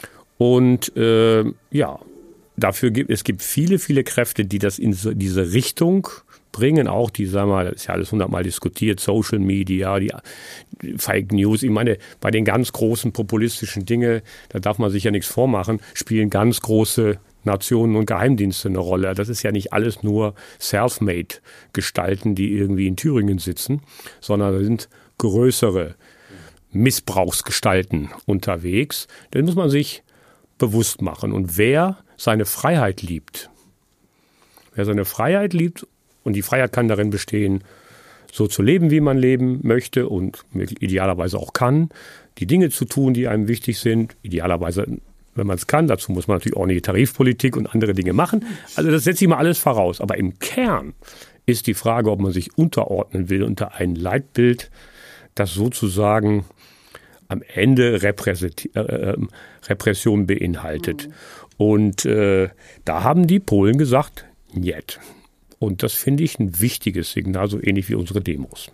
und äh, ja, Dafür gibt es gibt viele, viele Kräfte, die das in so, diese Richtung bringen. Auch die, sagen wir mal, das ist ja alles hundertmal diskutiert, Social Media, die, die Fake News. Ich meine, bei den ganz großen populistischen Dingen, da darf man sich ja nichts vormachen, spielen ganz große Nationen und Geheimdienste eine Rolle. Das ist ja nicht alles nur self-made Gestalten, die irgendwie in Thüringen sitzen, sondern da sind größere Missbrauchsgestalten unterwegs. Das muss man sich bewusst machen. Und wer seine Freiheit liebt, wer seine Freiheit liebt, und die Freiheit kann darin bestehen, so zu leben, wie man leben möchte und idealerweise auch kann, die Dinge zu tun, die einem wichtig sind, idealerweise, wenn man es kann, dazu muss man natürlich ordentliche Tarifpolitik und andere Dinge machen. Also das setze ich mal alles voraus. Aber im Kern ist die Frage, ob man sich unterordnen will unter ein Leitbild, das sozusagen am Ende Repressati- äh, Repression beinhaltet. Mhm. Und äh, da haben die Polen gesagt, niet. Und das finde ich ein wichtiges Signal, so ähnlich wie unsere Demos.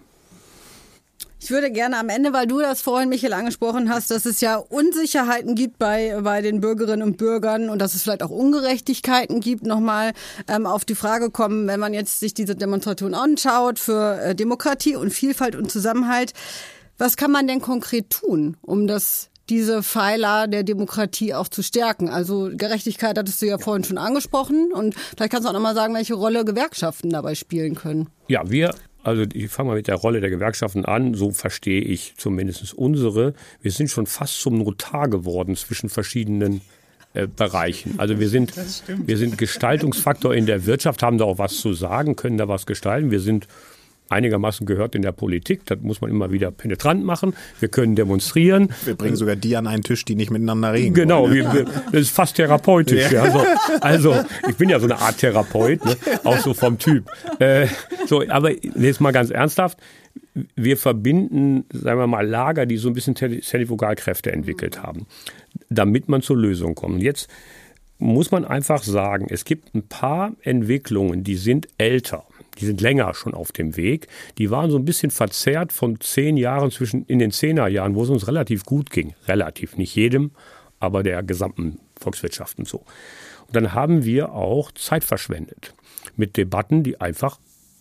Ich würde gerne am Ende, weil du das vorhin, Michael, angesprochen hast, dass es ja Unsicherheiten gibt bei, bei den Bürgerinnen und Bürgern und dass es vielleicht auch Ungerechtigkeiten gibt, nochmal ähm, auf die Frage kommen, wenn man jetzt sich diese Demonstration anschaut für äh, Demokratie und Vielfalt und Zusammenhalt. Was kann man denn konkret tun, um das diese Pfeiler der Demokratie auch zu stärken? Also Gerechtigkeit hattest du ja vorhin schon angesprochen und vielleicht kannst du auch nochmal sagen, welche Rolle Gewerkschaften dabei spielen können. Ja, wir, also ich fange mal mit der Rolle der Gewerkschaften an, so verstehe ich zumindest unsere. Wir sind schon fast zum Notar geworden zwischen verschiedenen äh, Bereichen. Also wir sind, wir sind Gestaltungsfaktor in der Wirtschaft, haben da auch was zu sagen, können da was gestalten. Wir sind einigermaßen gehört in der Politik. Das muss man immer wieder penetrant machen. Wir können demonstrieren. Wir bringen sogar die an einen Tisch, die nicht miteinander reden. Genau, wollen, ne? wir, das ist fast therapeutisch. Ja. Ja. Also, also ich bin ja so eine Art Therapeut, ne? Auch so vom Typ. Äh, so, aber jetzt mal ganz ernsthaft. Wir verbinden, sagen wir mal, Lager, die so ein bisschen Zentrifugalkräfte entwickelt haben, damit man zur Lösung kommt. Und jetzt muss man einfach sagen, es gibt ein paar Entwicklungen, die sind älter. Die sind länger schon auf dem Weg. Die waren so ein bisschen verzerrt von zehn Jahren zwischen, in den Zehnerjahren, wo es uns relativ gut ging. Relativ, nicht jedem, aber der gesamten Volkswirtschaft und so. Und dann haben wir auch Zeit verschwendet mit Debatten, die einfach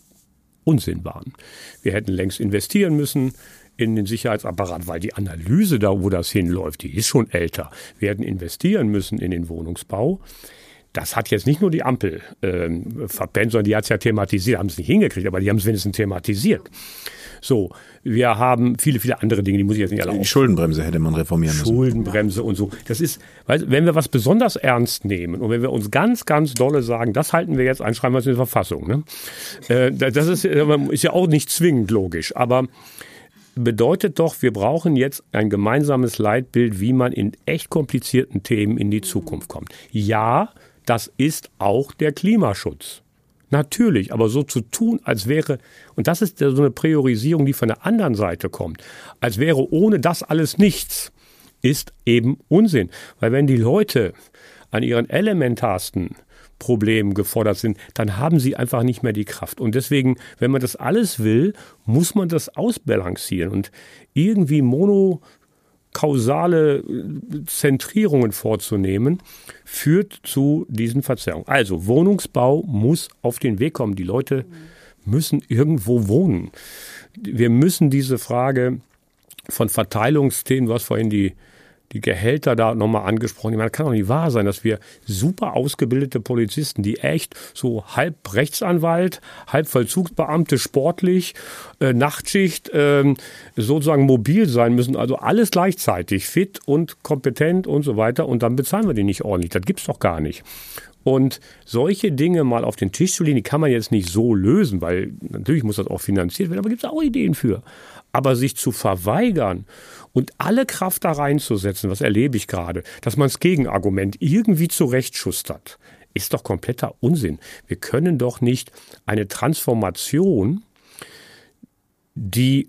Unsinn waren. Wir hätten längst investieren müssen in den Sicherheitsapparat, weil die Analyse da, wo das hinläuft, die ist schon älter. Wir hätten investieren müssen in den Wohnungsbau. Das hat jetzt nicht nur die Ampel ähm, verpennt, sondern die hat es ja thematisiert, haben es nicht hingekriegt, aber die haben es wenigstens thematisiert. So, wir haben viele, viele andere Dinge, die muss ich jetzt nicht alle Die Schuldenbremse hätte man reformieren müssen. Schuldenbremse und so. Das ist, weißt, wenn wir was besonders ernst nehmen und wenn wir uns ganz, ganz dolle sagen, das halten wir jetzt ein, schreiben wir es in die Verfassung. Ne? Äh, das ist, ist ja auch nicht zwingend logisch, aber bedeutet doch, wir brauchen jetzt ein gemeinsames Leitbild, wie man in echt komplizierten Themen in die Zukunft kommt. Ja, das ist auch der Klimaschutz. Natürlich, aber so zu tun, als wäre, und das ist so eine Priorisierung, die von der anderen Seite kommt, als wäre ohne das alles nichts, ist eben Unsinn. Weil wenn die Leute an ihren elementarsten Problemen gefordert sind, dann haben sie einfach nicht mehr die Kraft. Und deswegen, wenn man das alles will, muss man das ausbalancieren und irgendwie mono kausale Zentrierungen vorzunehmen, führt zu diesen Verzerrungen. Also Wohnungsbau muss auf den Weg kommen. Die Leute müssen irgendwo wohnen. Wir müssen diese Frage von Verteilungsthemen, du hast vorhin die die Gehälter da nochmal angesprochen. Ich meine, das kann doch nicht wahr sein, dass wir super ausgebildete Polizisten, die echt so halb Rechtsanwalt, halb Vollzugsbeamte, sportlich, äh, Nachtschicht, äh, sozusagen mobil sein müssen. Also alles gleichzeitig, fit und kompetent und so weiter. Und dann bezahlen wir die nicht ordentlich. Das gibt's doch gar nicht. Und solche Dinge mal auf den Tisch zu legen, die kann man jetzt nicht so lösen, weil natürlich muss das auch finanziert werden, aber gibt es auch Ideen für. Aber sich zu verweigern und alle Kraft da reinzusetzen, was erlebe ich gerade, dass man das Gegenargument irgendwie zurechtschustert, ist doch kompletter Unsinn. Wir können doch nicht eine Transformation, die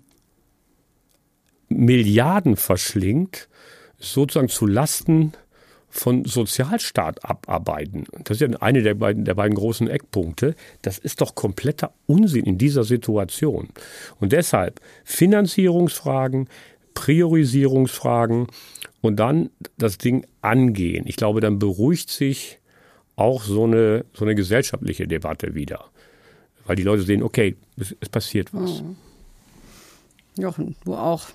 Milliarden verschlingt, sozusagen zu Lasten von Sozialstaat abarbeiten. Das ist ja eine der beiden, der beiden großen Eckpunkte. Das ist doch kompletter Unsinn in dieser Situation. Und deshalb Finanzierungsfragen, Priorisierungsfragen und dann das Ding angehen. Ich glaube, dann beruhigt sich auch so eine, so eine gesellschaftliche Debatte wieder. Weil die Leute sehen, okay, es, es passiert was. Mhm. Jochen, du auch.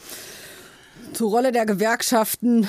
Zur Rolle der Gewerkschaften.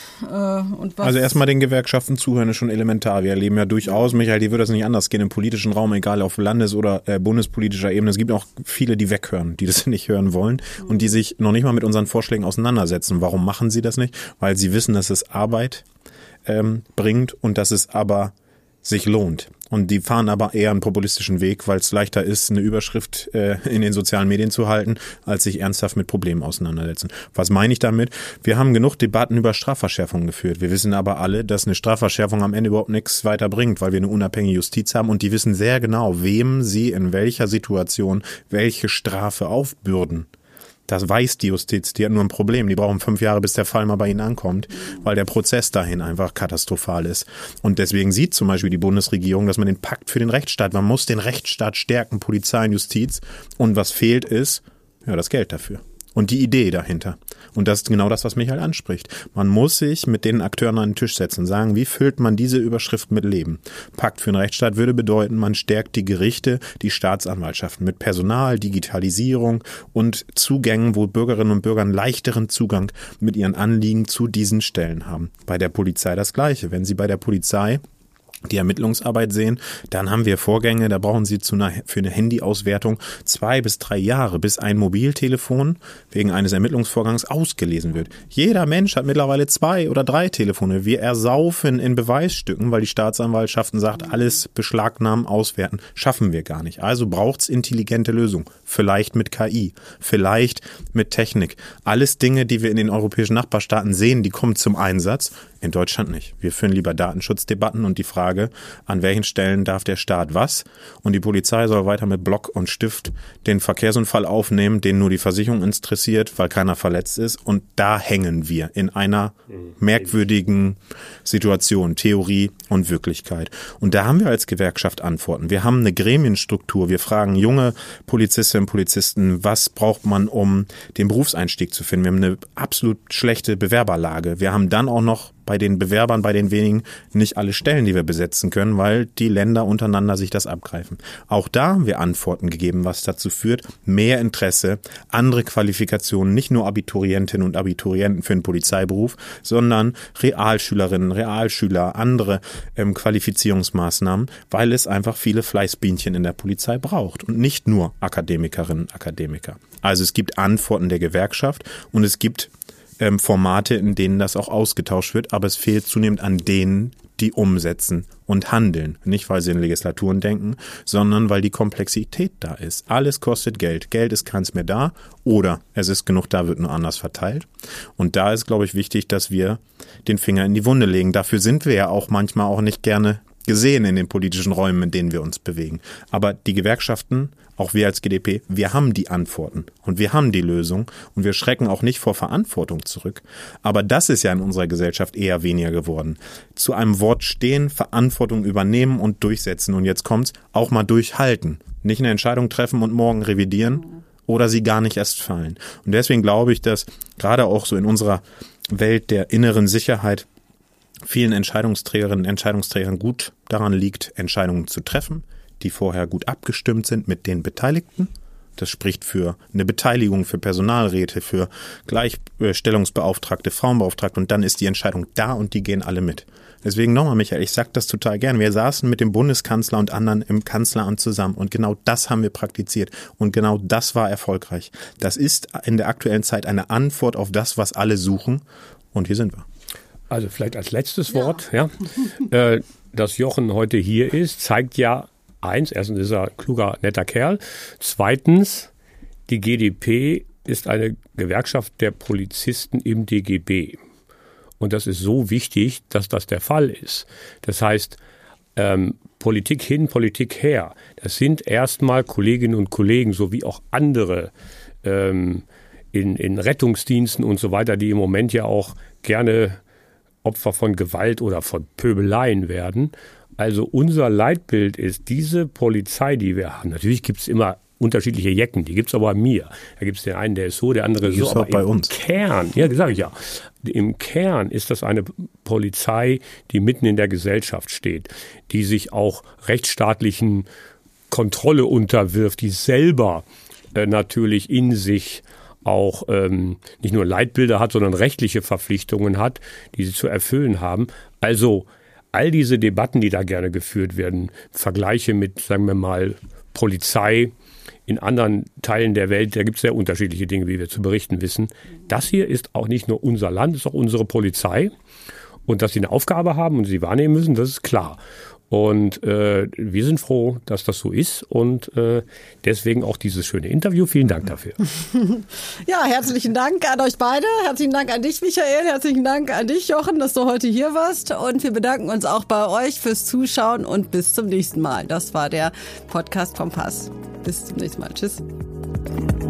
Und was? Also erstmal den Gewerkschaften zuhören ist schon elementar. Wir erleben ja durchaus, Michael, die würde das nicht anders gehen im politischen Raum, egal auf Landes- oder äh, bundespolitischer Ebene. Es gibt auch viele, die weghören, die das nicht hören wollen und die sich noch nicht mal mit unseren Vorschlägen auseinandersetzen. Warum machen sie das nicht? Weil sie wissen, dass es Arbeit ähm, bringt und dass es aber sich lohnt. Und die fahren aber eher einen populistischen Weg, weil es leichter ist, eine Überschrift äh, in den sozialen Medien zu halten, als sich ernsthaft mit Problemen auseinandersetzen. Was meine ich damit? Wir haben genug Debatten über Strafverschärfungen geführt. Wir wissen aber alle, dass eine Strafverschärfung am Ende überhaupt nichts weiter bringt, weil wir eine unabhängige Justiz haben und die wissen sehr genau, wem sie in welcher Situation welche Strafe aufbürden. Das weiß die Justiz, die hat nur ein Problem. Die brauchen fünf Jahre, bis der Fall mal bei ihnen ankommt, weil der Prozess dahin einfach katastrophal ist. Und deswegen sieht zum Beispiel die Bundesregierung, dass man den Pakt für den Rechtsstaat, man muss den Rechtsstaat stärken, Polizei und Justiz. Und was fehlt ist, ja, das Geld dafür. Und die Idee dahinter. Und das ist genau das, was Michael anspricht. Man muss sich mit den Akteuren an den Tisch setzen und sagen, wie füllt man diese Überschrift mit Leben? Pakt für den Rechtsstaat würde bedeuten, man stärkt die Gerichte, die Staatsanwaltschaften mit Personal, Digitalisierung und Zugängen, wo Bürgerinnen und Bürger einen leichteren Zugang mit ihren Anliegen zu diesen Stellen haben. Bei der Polizei das Gleiche. Wenn Sie bei der Polizei die Ermittlungsarbeit sehen, dann haben wir Vorgänge, da brauchen Sie zu einer, für eine Handyauswertung zwei bis drei Jahre, bis ein Mobiltelefon wegen eines Ermittlungsvorgangs ausgelesen wird. Jeder Mensch hat mittlerweile zwei oder drei Telefone. Wir ersaufen in Beweisstücken, weil die Staatsanwaltschaften sagt, alles beschlagnahmen, auswerten, schaffen wir gar nicht. Also braucht's intelligente Lösungen. Vielleicht mit K I, vielleicht mit Technik. Alles Dinge, die wir in den europäischen Nachbarstaaten sehen, die kommen zum Einsatz. In Deutschland nicht. Wir führen lieber Datenschutzdebatten und die Frage, an welchen Stellen darf der Staat was? Und die Polizei soll weiter mit Block und Stift den Verkehrsunfall aufnehmen, den nur die Versicherung interessiert, weil keiner verletzt ist. Und da hängen wir in einer merkwürdigen Situation, Theorie und Wirklichkeit. Und da haben wir als Gewerkschaft Antworten. Wir haben eine Gremienstruktur. Wir fragen junge Polizistinnen und Polizisten, was braucht man, um den Berufseinstieg zu finden? Wir haben eine absolut schlechte Bewerberlage. Wir haben dann auch noch bei den Bewerbern, bei den wenigen, nicht alle Stellen, die wir besetzen können, weil die Länder untereinander sich das abgreifen. Auch da haben wir Antworten gegeben, was dazu führt, mehr Interesse, andere Qualifikationen, nicht nur Abiturientinnen und Abiturienten für den Polizeiberuf, sondern Realschülerinnen, Realschüler, andere ähm, Qualifizierungsmaßnahmen, weil es einfach viele Fleißbienchen in der Polizei braucht und nicht nur Akademikerinnen und Akademiker. Also es gibt Antworten der Gewerkschaft und es gibt Formate, in denen das auch ausgetauscht wird, aber es fehlt zunehmend an denen, die umsetzen und handeln. Nicht, weil sie in Legislaturen denken, sondern weil die Komplexität da ist. Alles kostet Geld. Geld ist keins mehr da oder es ist genug da, wird nur anders verteilt. Und da ist, glaube ich, wichtig, dass wir den Finger in die Wunde legen. Dafür sind wir ja auch manchmal auch nicht gerne gesehen in den politischen Räumen, in denen wir uns bewegen. Aber die Gewerkschaften, auch wir als G D P, wir haben die Antworten und wir haben die Lösung und wir schrecken auch nicht vor Verantwortung zurück. Aber das ist ja in unserer Gesellschaft eher weniger geworden. Zu einem Wort stehen, Verantwortung übernehmen und durchsetzen. Und jetzt kommt's, auch mal durchhalten. Nicht eine Entscheidung treffen und morgen revidieren oder sie gar nicht erst fallen. Und deswegen glaube ich, dass gerade auch so in unserer Welt der inneren Sicherheit vielen Entscheidungsträgerinnen und Entscheidungsträgern gut daran liegt, Entscheidungen zu treffen, die vorher gut abgestimmt sind mit den Beteiligten, Das spricht für eine Beteiligung, für Personalräte, für Gleichstellungsbeauftragte, Frauenbeauftragte und dann ist die Entscheidung da und die gehen alle mit. Deswegen nochmal, Michael, ich sag das total gern. Wir saßen mit dem Bundeskanzler und anderen im Kanzleramt zusammen und genau das haben wir praktiziert und genau das war erfolgreich. Das ist in der aktuellen Zeit eine Antwort auf das, was alle suchen und hier sind wir. Also vielleicht als letztes Wort, ja. ja. Dass Jochen heute hier ist, zeigt ja eins, erstens ist er ein kluger, netter Kerl. Zweitens, die G d P ist eine Gewerkschaft der Polizisten im D G B. Und das ist so wichtig, dass das der Fall ist. Das heißt, ähm, Politik hin, Politik her. Das sind erstmal Kolleginnen und Kollegen, sowie auch andere ähm, in, in Rettungsdiensten und so weiter, die im Moment ja auch gerne Opfer von Gewalt oder von Pöbeleien werden. Also unser Leitbild ist diese Polizei, die wir haben. Natürlich gibt es immer unterschiedliche Jecken, die gibt es aber bei mir. Da gibt es den einen, der ist so, der andere die so. Ist auch aber bei im uns. Kern, ja, sage ich ja, im Kern ist das eine Polizei, die mitten in der Gesellschaft steht, die sich auch rechtsstaatlichen Kontrolle unterwirft, die selber äh, natürlich in sich auch ähm, nicht nur Leitbilder hat, sondern rechtliche Verpflichtungen hat, die sie zu erfüllen haben. Also all diese Debatten, die da gerne geführt werden, Vergleiche mit, sagen wir mal, Polizei in anderen Teilen der Welt, da gibt es sehr unterschiedliche Dinge, wie wir zu berichten wissen. Das hier ist auch nicht nur unser Land, es ist auch unsere Polizei. Und dass sie eine Aufgabe haben und sie wahrnehmen müssen, das ist klar. Und äh, wir sind froh, dass das so ist und äh, deswegen auch dieses schöne Interview. Vielen Dank dafür. Ja, herzlichen Dank an euch beide. Herzlichen Dank an dich, Michael. Herzlichen Dank an dich, Jochen, dass du heute hier warst. Und wir bedanken uns auch bei euch fürs Zuschauen und bis zum nächsten Mal. Das war der Podcast Kompass. Bis zum nächsten Mal. Tschüss.